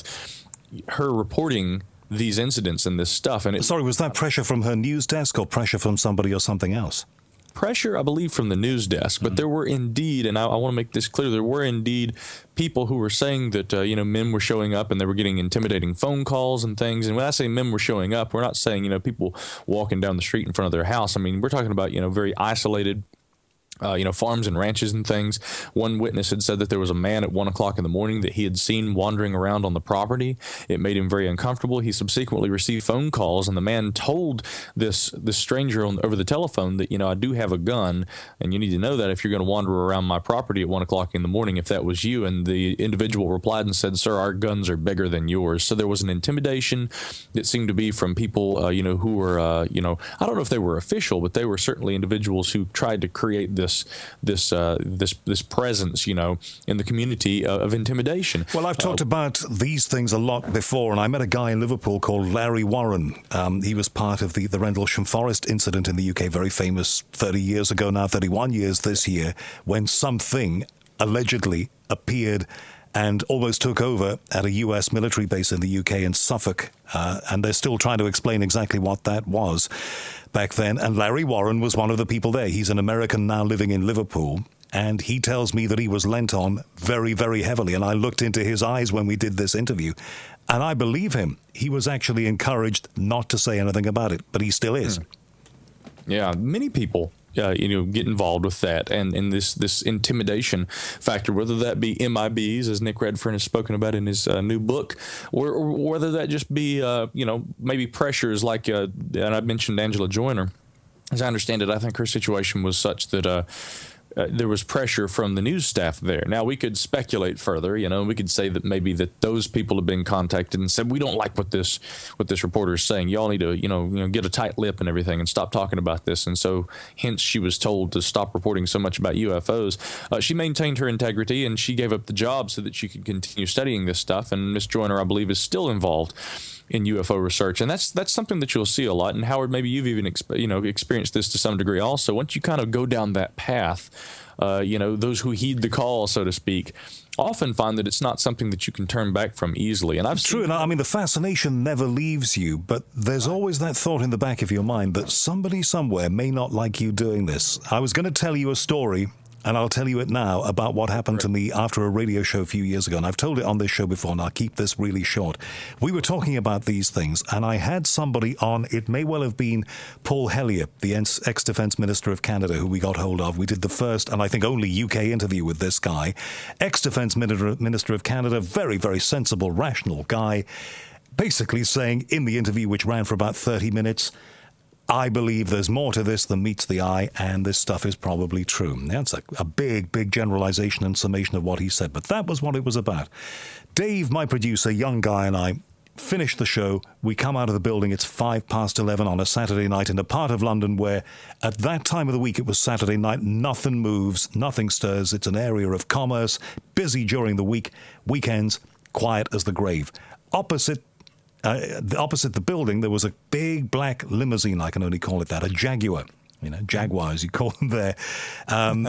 her reporting these incidents and this stuff. And it, Sorry, was that pressure from her news desk or pressure from somebody or something else? Pressure, I believe, from the news desk, but there were indeed, and I, I want to make this clear, there were indeed people who were saying that, uh, you know, men were showing up and they were getting intimidating phone calls and things. And when I say men were showing up, we're not saying, you know, people walking down the street in front of their house. I mean, we're talking about, you know, very isolated Uh, you know, farms and ranches and things. One witness had said that there was a man at one o'clock in the morning that he had seen wandering around on the property. It made him very uncomfortable. He subsequently received phone calls, and the man told this this stranger on, over the telephone that, you know, I do have a gun, and you need to know that if you're going to wander around my property at one o'clock in the morning, if that was you. And the individual replied and said, sir, our guns are bigger than yours. So there was an intimidation that seemed to be from people, uh, you know, who were, uh, you know, I don't know if they were official, but they were certainly individuals who tried to create this This this uh, this this presence, you know, in the community uh, of intimidation. Well, I've talked uh, about these things a lot before, and I met a guy in Liverpool called Larry Warren. Um, he was part of the, the Rendlesham Forest incident in the U K, very famous thirty years ago now, thirty-one years this year, when something allegedly appeared and almost took over at a U S military base in the U K in Suffolk. Uh, and they're still trying to explain exactly what that was back then. And Larry Warren was one of the people there. He's an American now living in Liverpool. And he tells me that he was lent on very, very heavily. And I looked into his eyes when we did this interview. And I believe him. He was actually encouraged not to say anything about it, but he still is. Yeah, many people, uh, you know, get involved with that and, and this this intimidation factor, whether that be M I Bs, as Nick Redfern has spoken about in his uh, new book, or, or whether that just be, uh, you know, maybe pressures like, uh, and I mentioned Angela Joyner. As I understand it, I think her situation was such that uh, Uh, there was pressure from the news staff there. Now, we could speculate further, you know, we could say that maybe that those people have been contacted and said, we don't like what this what this reporter is saying. Y'all need to, you know, you know, get a tight lip and everything and stop talking about this. And so hence she was told to stop reporting so much about U F Os. Uh, she maintained her integrity and she gave up the job so that she could continue studying this stuff. And Miss Joyner, I believe, is still involved in U F O research, and that's that's something that you'll see a lot. And Howard, maybe you've even exp- you know experienced this to some degree also. Once you kind of go down that path, uh, you know, those who heed the call, so to speak, often find that it's not something that you can turn back from easily. And I've true. And I mean, the fascination never leaves you, but there's always that thought in the back of your mind that somebody somewhere may not like you doing this. I was going to tell you a story, and I'll tell you it now, about what happened to me after a radio show a few years ago. And I've told it on this show before, and I'll keep this really short. We were talking about these things, and I had somebody on. It may well have been Paul Hellyer, the ex-Defense Minister of Canada, who we got hold of. We did the first, and I think only U K interview with this guy. Ex-Defense Minister of Canada, very, very sensible, rational guy, basically saying in the interview, which ran for about thirty minutes, I believe there's more to this than meets the eye, and this stuff is probably true. That's a, a big, big generalization and summation of what he said, but that was what it was about. Dave, my producer, young guy, and I finish the show. We come out of the building. It's five past eleven on a Saturday night in a part of London where at that time of the week, it was Saturday night, nothing moves, nothing stirs. It's an area of commerce, busy during the week, weekends, quiet as the grave. Opposite Uh, opposite the building, there was a big black limousine, I can only call it that, a Jaguar, you know, Jaguar as you call them there. Um,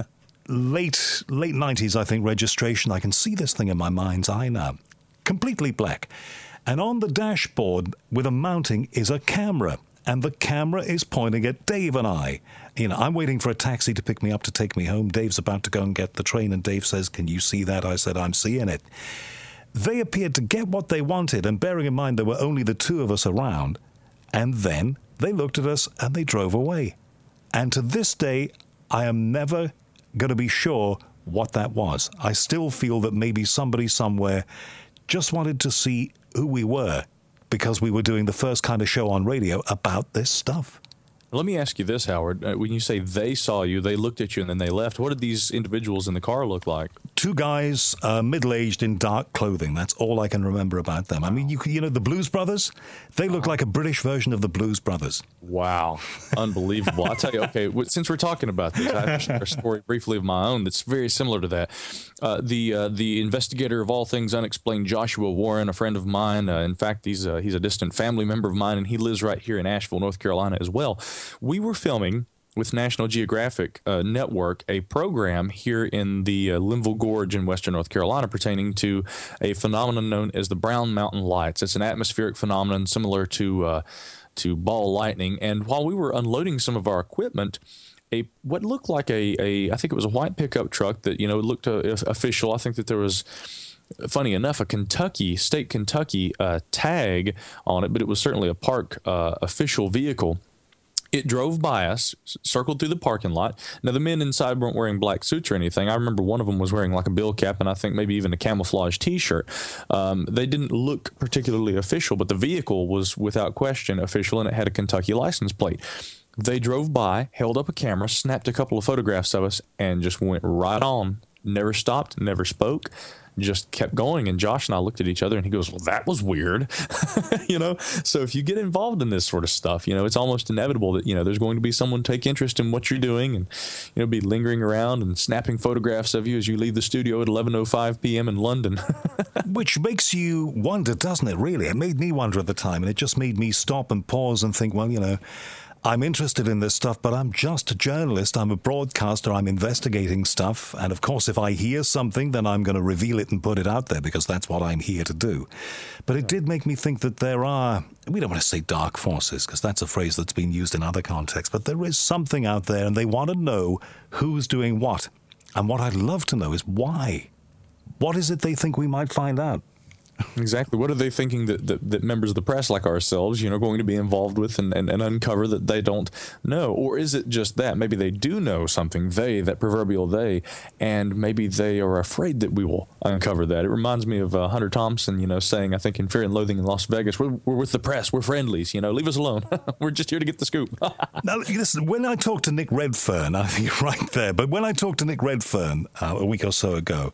late late nineties, I think, registration. I can see this thing in my mind's eye now. Completely black. And on the dashboard with a mounting is a camera. And the camera is pointing at Dave and I. You know, I'm waiting for a taxi to pick me up to take me home. Dave's about to go and get the train. And Dave says, "Can you see that?" I said, "I'm seeing it." They appeared to get what they wanted, and bearing in mind there were only the two of us around, and then they looked at us and they drove away. And to this day, I am never going to be sure what that was. I still feel that maybe somebody somewhere just wanted to see who we were because we were doing the first kind of show on radio about this stuff. Let me ask you this, Howard. Uh, when you say they saw you, they looked at you, and then they left, what did these individuals in the car look like? Two guys, uh, middle-aged in dark clothing. That's all I can remember about them. I mean, you you know, the Blues Brothers? They look like a British version of the Blues Brothers. Wow. Unbelievable. I'll tell you, okay, since we're talking about this, I have to share a story briefly of my own that's very similar to that. Uh, the uh, the investigator of all things unexplained, Joshua Warren, a friend of mine, uh, in fact, he's, uh, he's a distant family member of mine, and he lives right here in Asheville, North Carolina as well. We were filming with National Geographic uh, Network a program here in the uh, Linville Gorge in western North Carolina pertaining to a phenomenon known as the Brown Mountain Lights. It's an atmospheric phenomenon similar to uh, to ball lightning. And while we were unloading some of our equipment, a what looked like a, a I think it was a white pickup truck that, you know, looked uh, official. I think that there was, funny enough, a Kentucky, state Kentucky uh, tag on it, but it was certainly a park uh, official vehicle. It drove by us, circled through the parking lot. Now, the men inside weren't wearing black suits or anything. I remember one of them was wearing like a bill cap and I think maybe even a camouflage T-shirt. Um, they didn't look particularly official, but the vehicle was without question official, and it had a Kentucky license plate. They drove by, held up a camera, snapped a couple of photographs of us, and just went right on. Never stopped, never spoke. Just kept going, and Josh and I looked at each other, and he goes, "Well, that was weird." You know, so if you get involved in this sort of stuff, you know, it's almost inevitable that, you know, there's going to be someone take interest in what you're doing and, you know, be lingering around and snapping photographs of you as you leave the studio at eleven oh five p.m. in London. Which makes you wonder, doesn't it, really? It made me wonder at the time, and it just made me stop and pause and think, well, you know, I'm interested in this stuff, but I'm just a journalist. I'm a broadcaster. I'm investigating stuff. And of course, if I hear something, then I'm going to reveal it and put it out there because that's what I'm here to do. But it did make me think that there are, we don't want to say dark forces because that's a phrase that's been used in other contexts, but there is something out there and they want to know who's doing what. And what I'd love to know is why. What is it they think we might find out? Exactly. What are they thinking that, that, that members of the press like ourselves, you know, going to be involved with and, and, and uncover that they don't know? Or is it just that? Maybe they do know something, they, that proverbial they, and maybe they are afraid that we will uncover that. It reminds me of uh, Hunter Thompson, you know, saying, I think in Fear and Loathing in Las Vegas, we're, we're with the press, we're friendlies, you know, leave us alone. We're just here to get the scoop. Now, listen, when I talked to Nick Redfern, I think you're right there, but when I talked to Nick Redfern uh, a week or so ago,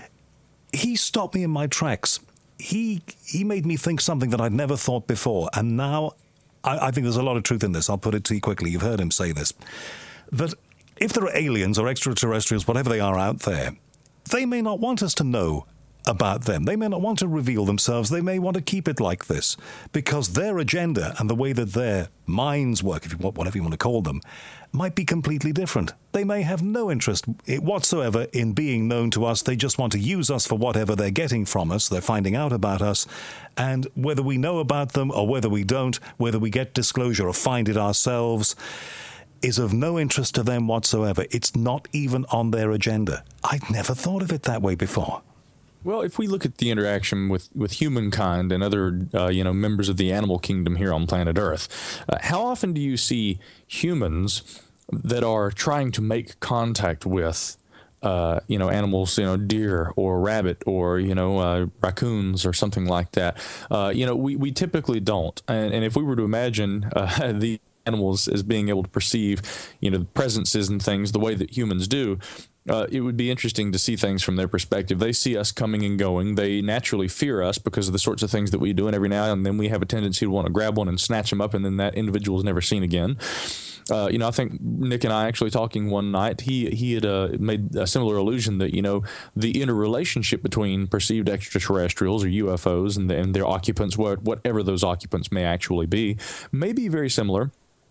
he stopped me in my tracks. He he made me think something that I'd never thought before. And now I, I think there's a lot of truth in this. I'll put it to you quickly. You've heard him say this. That if there are aliens or extraterrestrials, whatever they are out there, they may not want us to know about them. They may not want to reveal themselves. They may want to keep it like this because their agenda and the way that their minds work, if you want, whatever you want to call them, might be completely different. They may have no interest whatsoever in being known to us. They just want to use us for whatever they're getting from us. They're finding out about us. And whether we know about them or whether we don't, whether we get disclosure or find it ourselves, is of no interest to them whatsoever. It's not even on their agenda. I'd never thought of it that way before. Well, if we look at the interaction with, with humankind and other, uh, you know, members of the animal kingdom here on planet Earth, uh, how often do you see humans that are trying to make contact with, uh, you know, animals, you know, deer or rabbit or, you know, uh, raccoons or something like that? Uh, you know, we, we typically don't. And, and if we were to imagine uh, the animals as being able to perceive, you know, presences and things the way that humans do, Uh, it would be interesting to see things from their perspective. They see us coming and going. They naturally fear us because of the sorts of things that we do. And every now and then we have a tendency to want to grab one and snatch them up, and then that individual is never seen again. Uh, you know, I think Nick and I actually talking one night, he he had uh, made a similar allusion that, you know, the interrelationship between perceived extraterrestrials or U F Os and, the, and their occupants, whatever those occupants may actually be, may be very similar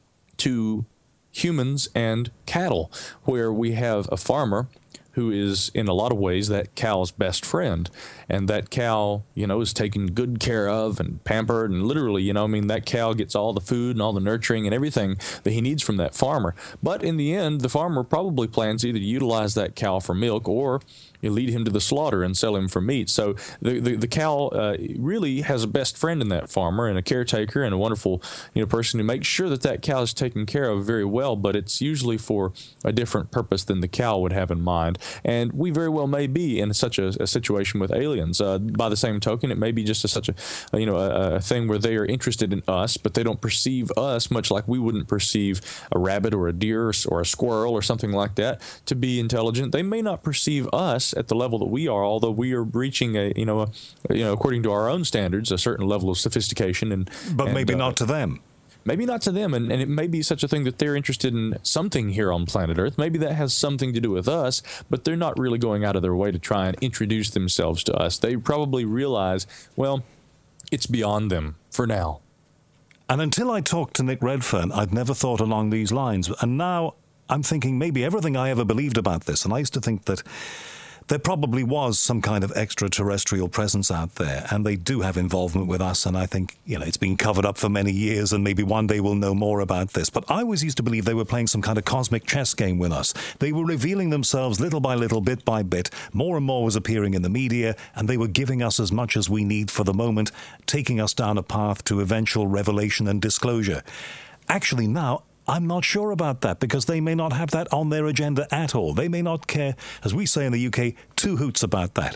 to humans and cattle, where we have a farmer who is in a lot of ways that cow's best friend, and that cow, you know, is taken good care of and pampered, and literally, you know, I mean, that cow gets all the food and all the nurturing and everything that he needs from that farmer. But in the end, the farmer probably plans either to utilize that cow for milk or you lead him to the slaughter and sell him for meat. So the the, the cow uh, really has a best friend in that farmer and a caretaker and a wonderful, you know, person who makes sure that that cow is taken care of very well, but it's usually for a different purpose than the cow would have in mind. And we very well may be in such a, a situation with aliens. Uh, by the same token, it may be just a, such a, a you know a, a thing where they are interested in us, but they don't perceive us, much like we wouldn't perceive a rabbit or a deer or, or a squirrel or something like that to be intelligent. They may not perceive us at the level that we are, although we are reaching a you know a, you know according to our own standards a certain level of sophistication, and but and, maybe uh, not to them. Maybe not to them, and, and it may be such a thing that they're interested in something here on planet Earth. Maybe that has something to do with us, but they're not really going out of their way to try and introduce themselves to us. They probably realize, well, it's beyond them for now. And until I talked to Nick Redfern, I'd never thought along these lines. And now I'm thinking maybe everything I ever believed about this, and I used to think that there probably was some kind of extraterrestrial presence out there, and they do have involvement with us, and I think, you know, it's been covered up for many years, and maybe one day we'll know more about this. But I always used to believe they were playing some kind of cosmic chess game with us. They were revealing themselves little by little, bit by bit. More and more was appearing in the media, and they were giving us as much as we need for the moment, taking us down a path to eventual revelation and disclosure. Actually, now, I'm not sure about that, because they may not have that on their agenda at all. They may not care, as we say in the U K, two hoots about that.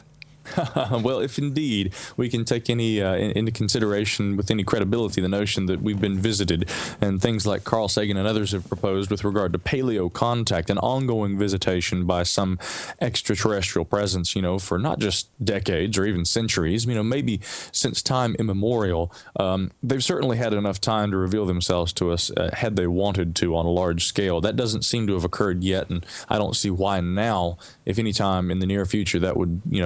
Well, if indeed we can take any uh, into consideration with any credibility the notion that we've been visited, and things like Carl Sagan and others have proposed with regard to paleo contact, an ongoing visitation by some extraterrestrial presence, you know, for not just decades or even centuries, you know, maybe since time immemorial, um, they've certainly had enough time to reveal themselves to us uh, had they wanted to on a large scale. That doesn't seem to have occurred yet, and I don't see why now, if any time in the near future, that would, you know, occur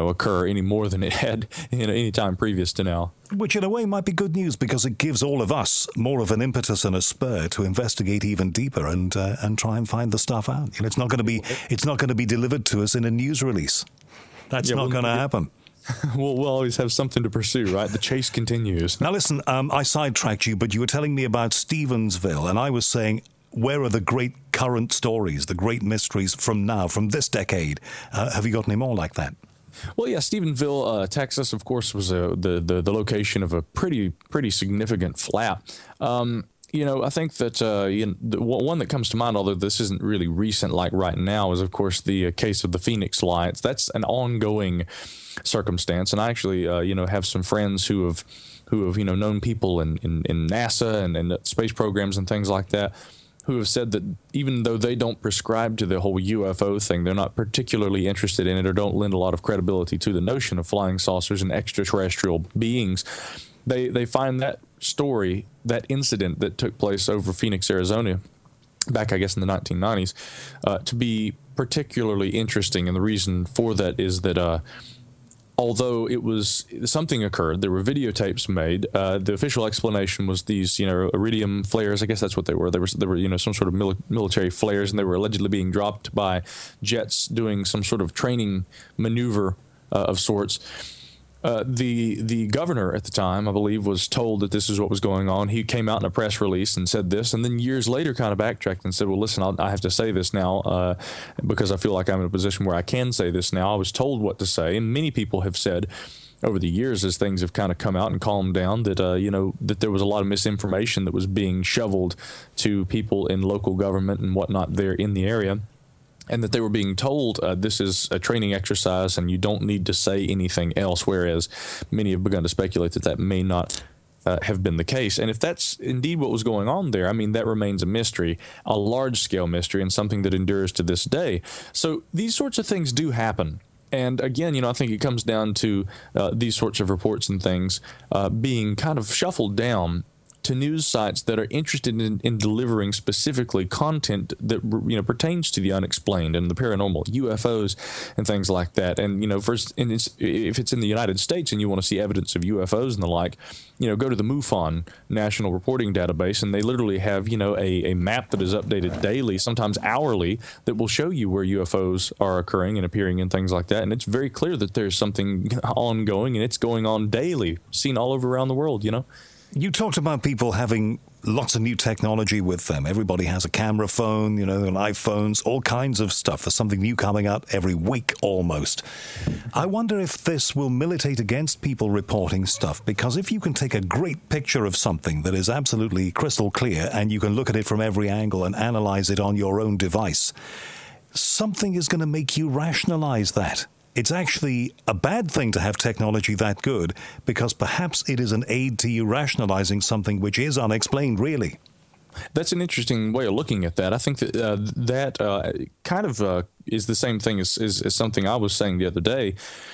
any more than it had you know, any time previous to now. Which in a way might be good news because it gives all of us more of an impetus and a spur to investigate even deeper and uh, and try and find the stuff out. You know, it's not going to be it's not going to be delivered to us in a news release. That's yeah, not going to happen. We'll, we'll always have something to pursue, right? The chase continues. Now, listen, um, I sidetracked you, but you were telling me about Stevensville, and I was saying, where are the great current stories, the great mysteries from now, from this decade? Uh, have you got any more like that? Well, yeah, Stephenville, uh, Texas, of course, was a, the, the the location of a pretty pretty significant flap. Um, you know, I think that uh, you know, the one that comes to mind, although this isn't really recent like right now, is, of course, the uh, case of the Phoenix Lights. That's an ongoing circumstance, and I actually, uh, you know, have some friends who have who have you know known people in in, in NASA and, and space programs and things like that, who have said that even though they don't prescribe to the whole U F O thing, they're not particularly interested in it or don't lend a lot of credibility to the notion of flying saucers and extraterrestrial beings. They they find that story, that incident that took place over Phoenix, Arizona, back, I guess, in the nineteen nineties, uh, to be particularly interesting. And the reason for that is that uh, although it was something occurred, there were videotapes made. Uh, the official explanation was these, you know, iridium flares. I guess that's what they were. There was, there were, you know, some sort of mili- military flares, and they were allegedly being dropped by jets doing some sort of training maneuver uh, of sorts. Uh, the the governor at the time, I believe, was told that this is what was going on. He came out in a press release and said this, and then years later kind of backtracked and said, well, listen, I'll, I have to say this now uh, because I feel like I'm in a position where I can say this now. I was told what to say, and many people have said over the years, as things have kind of come out and calmed down, that uh, you know that there was a lot of misinformation that was being shoveled to people in local government and whatnot there in the area, and that they were being told uh, this is a training exercise and you don't need to say anything else, whereas many have begun to speculate that that may not uh, have been the case. And if that's indeed what was going on there, I mean, that remains a mystery, a large-scale mystery, and something that endures to this day. So these sorts of things do happen. And again, you know, I think it comes down to uh, these sorts of reports and things uh, being kind of shuffled down to news sites that are interested in, in delivering specifically content that, you know, pertains to the unexplained and the paranormal, U F Os and things like that. And, you know, first, and it's, if it's in the United States and you want to see evidence of U F Os and the like, you know, go to the MUFON National Reporting Database, and they literally have, you know, a, a map that is updated daily, sometimes hourly, that will show you where U F Os are occurring and appearing and things like that. And it's very clear that there's something ongoing, and it's going on daily, seen all over around the world, you know. You talked about people having lots of new technology with them. Everybody has a camera phone, you know, and iPhones, all kinds of stuff. There's something new coming out every week almost. I wonder if this will militate against people reporting stuff, because if you can take a great picture of something that is absolutely crystal clear and you can look at it from every angle and analyze it on your own device, something is going to make you rationalize that. It's actually a bad thing to have technology that good, because perhaps it is an aid to you rationalizing something which is unexplained, really. That's an interesting way of looking at that. I think that uh, that uh, kind of uh, is the same thing as, as, as something I was saying the other day.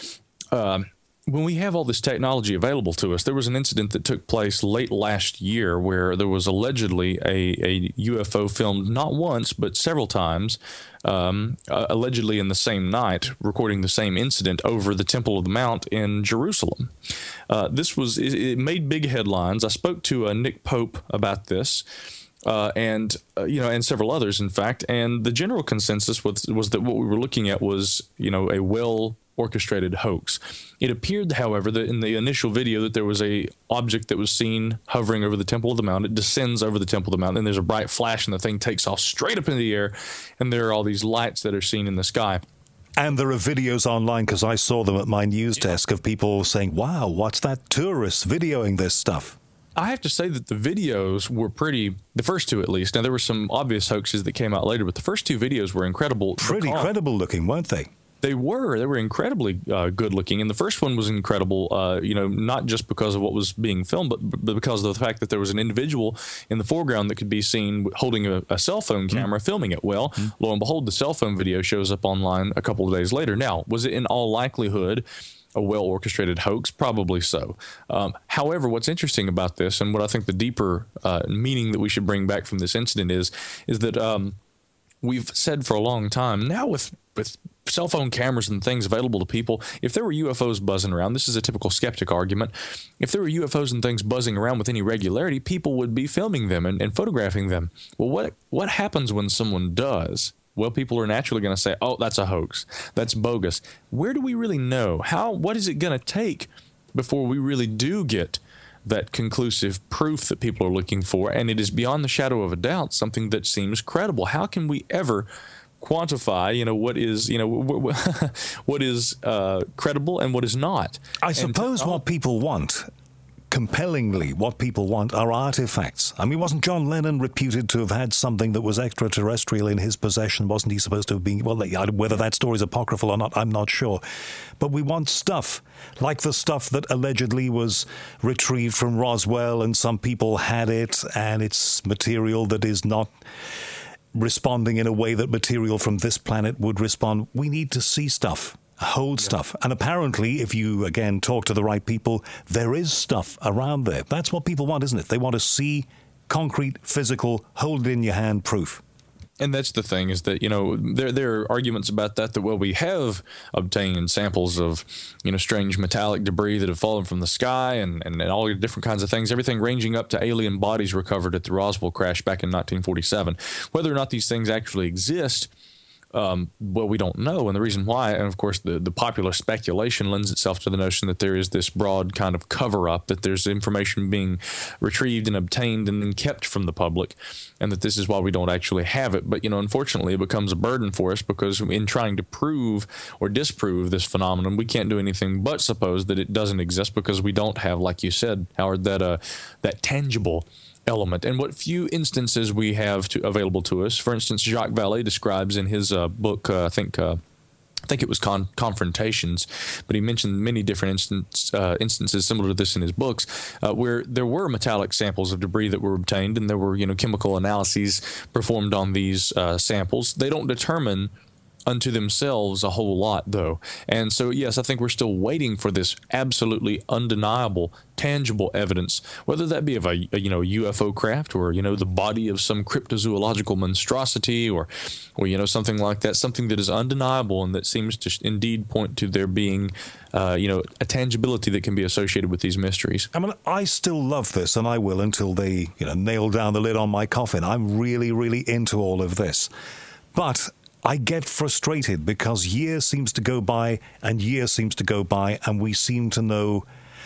Uh, when we have all this technology available to us, there was an incident that took place late last year where there was allegedly a, a U F O filmed not once but several times, um, uh, allegedly in the same night, recording the same incident over the Temple of the Mount in Jerusalem. Uh, this was it, it made big headlines. I spoke to uh, Nick Pope about this. Uh, and, uh, you know, and several others, in fact, and the general consensus was, was that what we were looking at was, you know, a well orchestrated hoax. It appeared, however, that in the initial video that there was a object that was seen hovering over the Temple of the Mount. It descends over the Temple of the Mount, and there's a bright flash, and the thing takes off straight up into the air, and there are all these lights that are seen in the sky. And there are videos online, because I saw them at my news desk, of people saying, wow, what's that tourist videoing this stuff? I have to say that the videos were pretty, the first two at least. Now, there were some obvious hoaxes that came out later, but the first two videos were incredible. Pretty credible looking, weren't they? They were. They were incredibly uh, good looking. And the first one was incredible, uh, you know, not just because of what was being filmed, but, but because of the fact that there was an individual in the foreground that could be seen holding a, a cell phone camera, mm-hmm. filming it. Well, mm-hmm. lo and behold, the cell phone video shows up online a couple of days later. Now, was it in all likelihood a well-orchestrated hoax? Probably so. Um, however, what's interesting about this, and what I think the deeper uh, meaning that we should bring back from this incident is, is that um, we've said for a long time, now with, with cell phone cameras and things available to people, if there were U F Os buzzing around, this is a typical skeptic argument, if there were U F Os and things buzzing around with any regularity, people would be filming them and, and photographing them. Well, what what happens when someone does? Well, people are naturally going to say, oh, that's a hoax. That's bogus. Where do we really know? How? What is it going to take before we really do get that conclusive proof that people are looking for? And it is beyond the shadow of a doubt something that seems credible. How can we ever quantify, you know, what is, you know, what is uh, credible and what is not? I suppose and, uh, what people want, compellingly, what people want are artifacts. I mean, wasn't John Lennon reputed to have had something that was extraterrestrial in his possession? Wasn't he supposed to have been, well, whether that story is apocryphal or not, I'm not sure. But we want stuff, like the stuff that allegedly was retrieved from Roswell, and some people had it, and it's material that is not responding in a way that material from this planet would respond. We need to see stuff, hold yeah. stuff. And apparently, if you, again, talk to the right people, there is stuff around there. That's what people want, isn't it? They want to see concrete, physical, hold it in your hand proof. And that's the thing, is that, you know, there there are arguments about that, that, well, we have obtained samples of, you know, strange metallic debris that have fallen from the sky and, and, and all different kinds of things, everything ranging up to alien bodies recovered at the Roswell crash back in nineteen forty-seven. Whether or not these things actually exist, Um, well, we don't know. And the reason why, and of course, the, the popular speculation lends itself to the notion that there is this broad kind of cover-up, that there's information being retrieved and obtained and then kept from the public, and that this is why we don't actually have it. But, you know, unfortunately, it becomes a burden for us, because in trying to prove or disprove this phenomenon, we can't do anything but suppose that it doesn't exist, because we don't have, like you said, Howard, that uh, that tangible element. And what few instances we have to, available to us. For instance, Jacques Vallée describes in his uh, book, uh, I think uh, I think it was Con- Confrontations, but he mentioned many different instance, uh, instances similar to this in his books, uh, where there were metallic samples of debris that were obtained, and there were, you know, chemical analyses performed on these uh, samples. They don't determine unto themselves a whole lot, though. And so, yes, I think we're still waiting for this absolutely undeniable, tangible evidence, whether that be of a, a you know U F O craft, or, you know, the body of some cryptozoological monstrosity, or, or you know, something like that, something that is undeniable and that seems to indeed point to there being, uh, you know, a tangibility that can be associated with these mysteries. I mean, I still love this, and I will until they, you know, nail down the lid on my coffin. I'm really, really into all of this. But I get frustrated because year seems to go by and year seems to go by, and we seem to know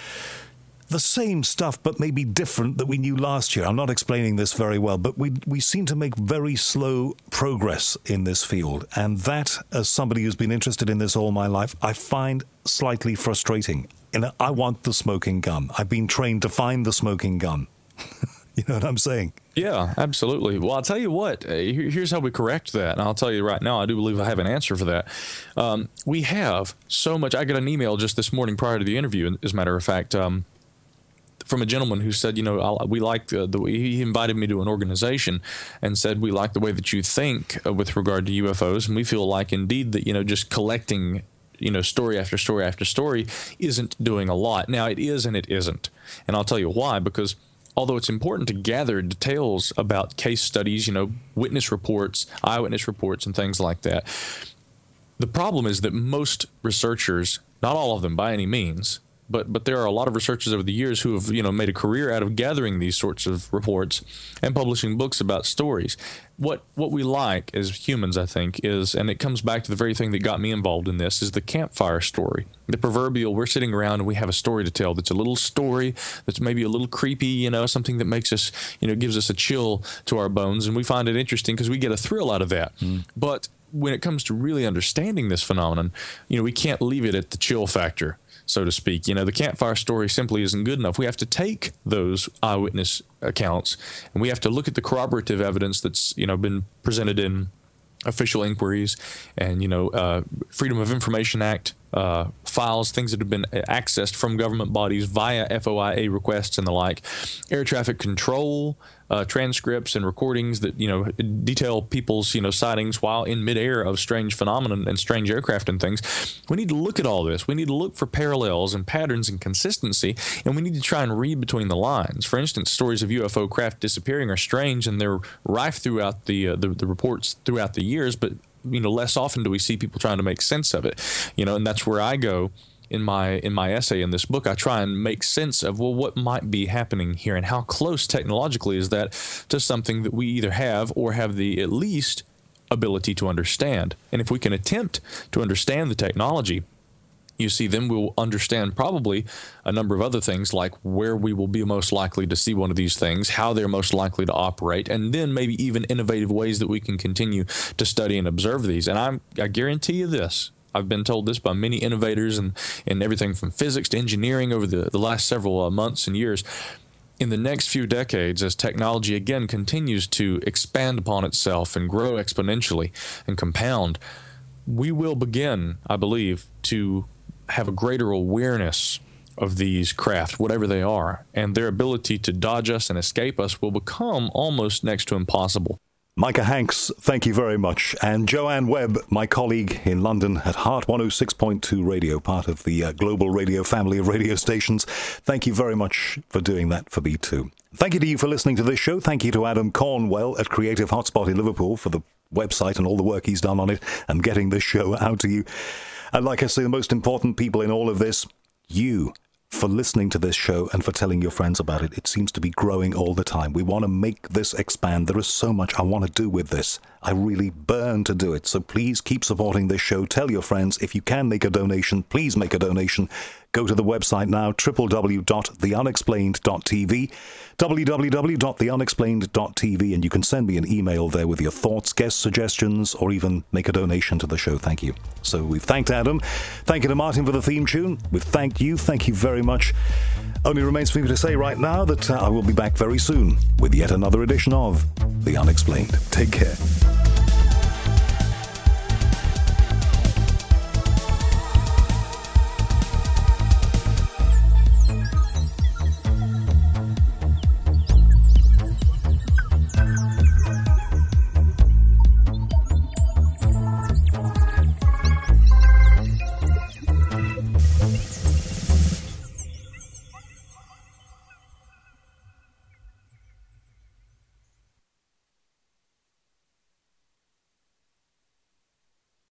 the same stuff, but maybe different, that we knew last year. I'm not explaining this very well, but we we seem to make very slow progress in this field. And that, as somebody who's been interested in this all my life, I find slightly frustrating. And I want the smoking gun. I've been trained to find the smoking gun. You know what I'm saying? Yeah, absolutely. Well, I'll tell you what, uh, here, here's how we correct that. And I'll tell you right now, I do believe I have an answer for that. Um, we have so much. I got an email just this morning prior to the interview, as a matter of fact, um, from a gentleman who said, you know, I'll, we like uh, the he invited me to an organization and said, we like the way that you think uh, with regard to U F Os. And we feel like, indeed, that, you know, just collecting, you know, story after story after story isn't doing a lot. Now, it is and it isn't. And I'll tell you why, because although it's important to gather details about case studies, you know, witness reports, eyewitness reports, and things like that, the problem is that most researchers, not all of them by any means, but but there are a lot of researchers over the years who have, you know, made a career out of gathering these sorts of reports and publishing books about stories. What what we like as humans, I think, is, and it comes back to the very thing that got me involved in this, is the campfire story. The proverbial, we're sitting around and we have a story to tell that's a little story, that's maybe a little creepy, you know, something that makes us, you know, gives us a chill to our bones, and we find it interesting because we get a thrill out of that. Mm. But when it comes to really understanding this phenomenon, you know, we can't leave it at the chill factor, so to speak. You know, the campfire story simply isn't good enough. We have to take those eyewitness accounts and we have to look at the corroborative evidence that's, you know, been presented in official inquiries and, you know, uh, Freedom of Information Act uh, files, things that have been accessed from government bodies via F O I A requests and the like, air traffic control, uh, transcripts and recordings that, you know, detail people's, you know, sightings while in midair of strange phenomena and strange aircraft and things. We need to look at all this. We need to look for parallels and patterns and consistency, and we need to try and read between the lines. For instance, stories of U F O craft disappearing are strange, and they're rife throughout the, uh, the, the reports throughout the years, but you know, less often do we see people trying to make sense of it, you know, and that's where I go in my in my essay in this book. I try and make sense of, well, what might be happening here and how close technologically is that to something that we either have or have the at least ability to understand. And if we can attempt to understand the technology, you see, then we'll understand probably a number of other things, like where we will be most likely to see one of these things, how they're most likely to operate, and then maybe even innovative ways that we can continue to study and observe these. And I'm, I guarantee you this, I've been told this by many innovators and, and everything from physics to engineering over the, the last several uh, months and years. In the next few decades, as technology again continues to expand upon itself and grow exponentially and compound, we will begin, I believe, to have a greater awareness of these craft, whatever they are, and their ability to dodge us and escape us will become almost next to impossible. Micah Hanks, thank you very much. And Joanne Webb, my colleague in London at Heart one oh six point two Radio, part of the uh, global radio family of radio stations. Thank you very much for doing that for me too. Thank you to you for listening to this show. Thank you to Adam Cornwell at Creative Hotspot in Liverpool for the website and all the work he's done on it and getting this show out to you. And like I say, the most important people in all of this, you, for listening to this show and for telling your friends about it. It seems to be growing all the time. We want to make this expand. There is so much I want to do with this. I really burn to do it. So please keep supporting this show. Tell your friends. If you can make a donation, please make a donation. Go to the website now, w w w dot the unexplained dot t v, w w w dot the unexplained dot t v, and you can send me an email there with your thoughts, guest suggestions, or even make a donation to the show. Thank you. So we've thanked Adam. Thank you to Martin for the theme tune. We've thanked you. Thank you very much. Only remains for me to say right now that uh, I will be back very soon with yet another edition of The Unexplained. Take care.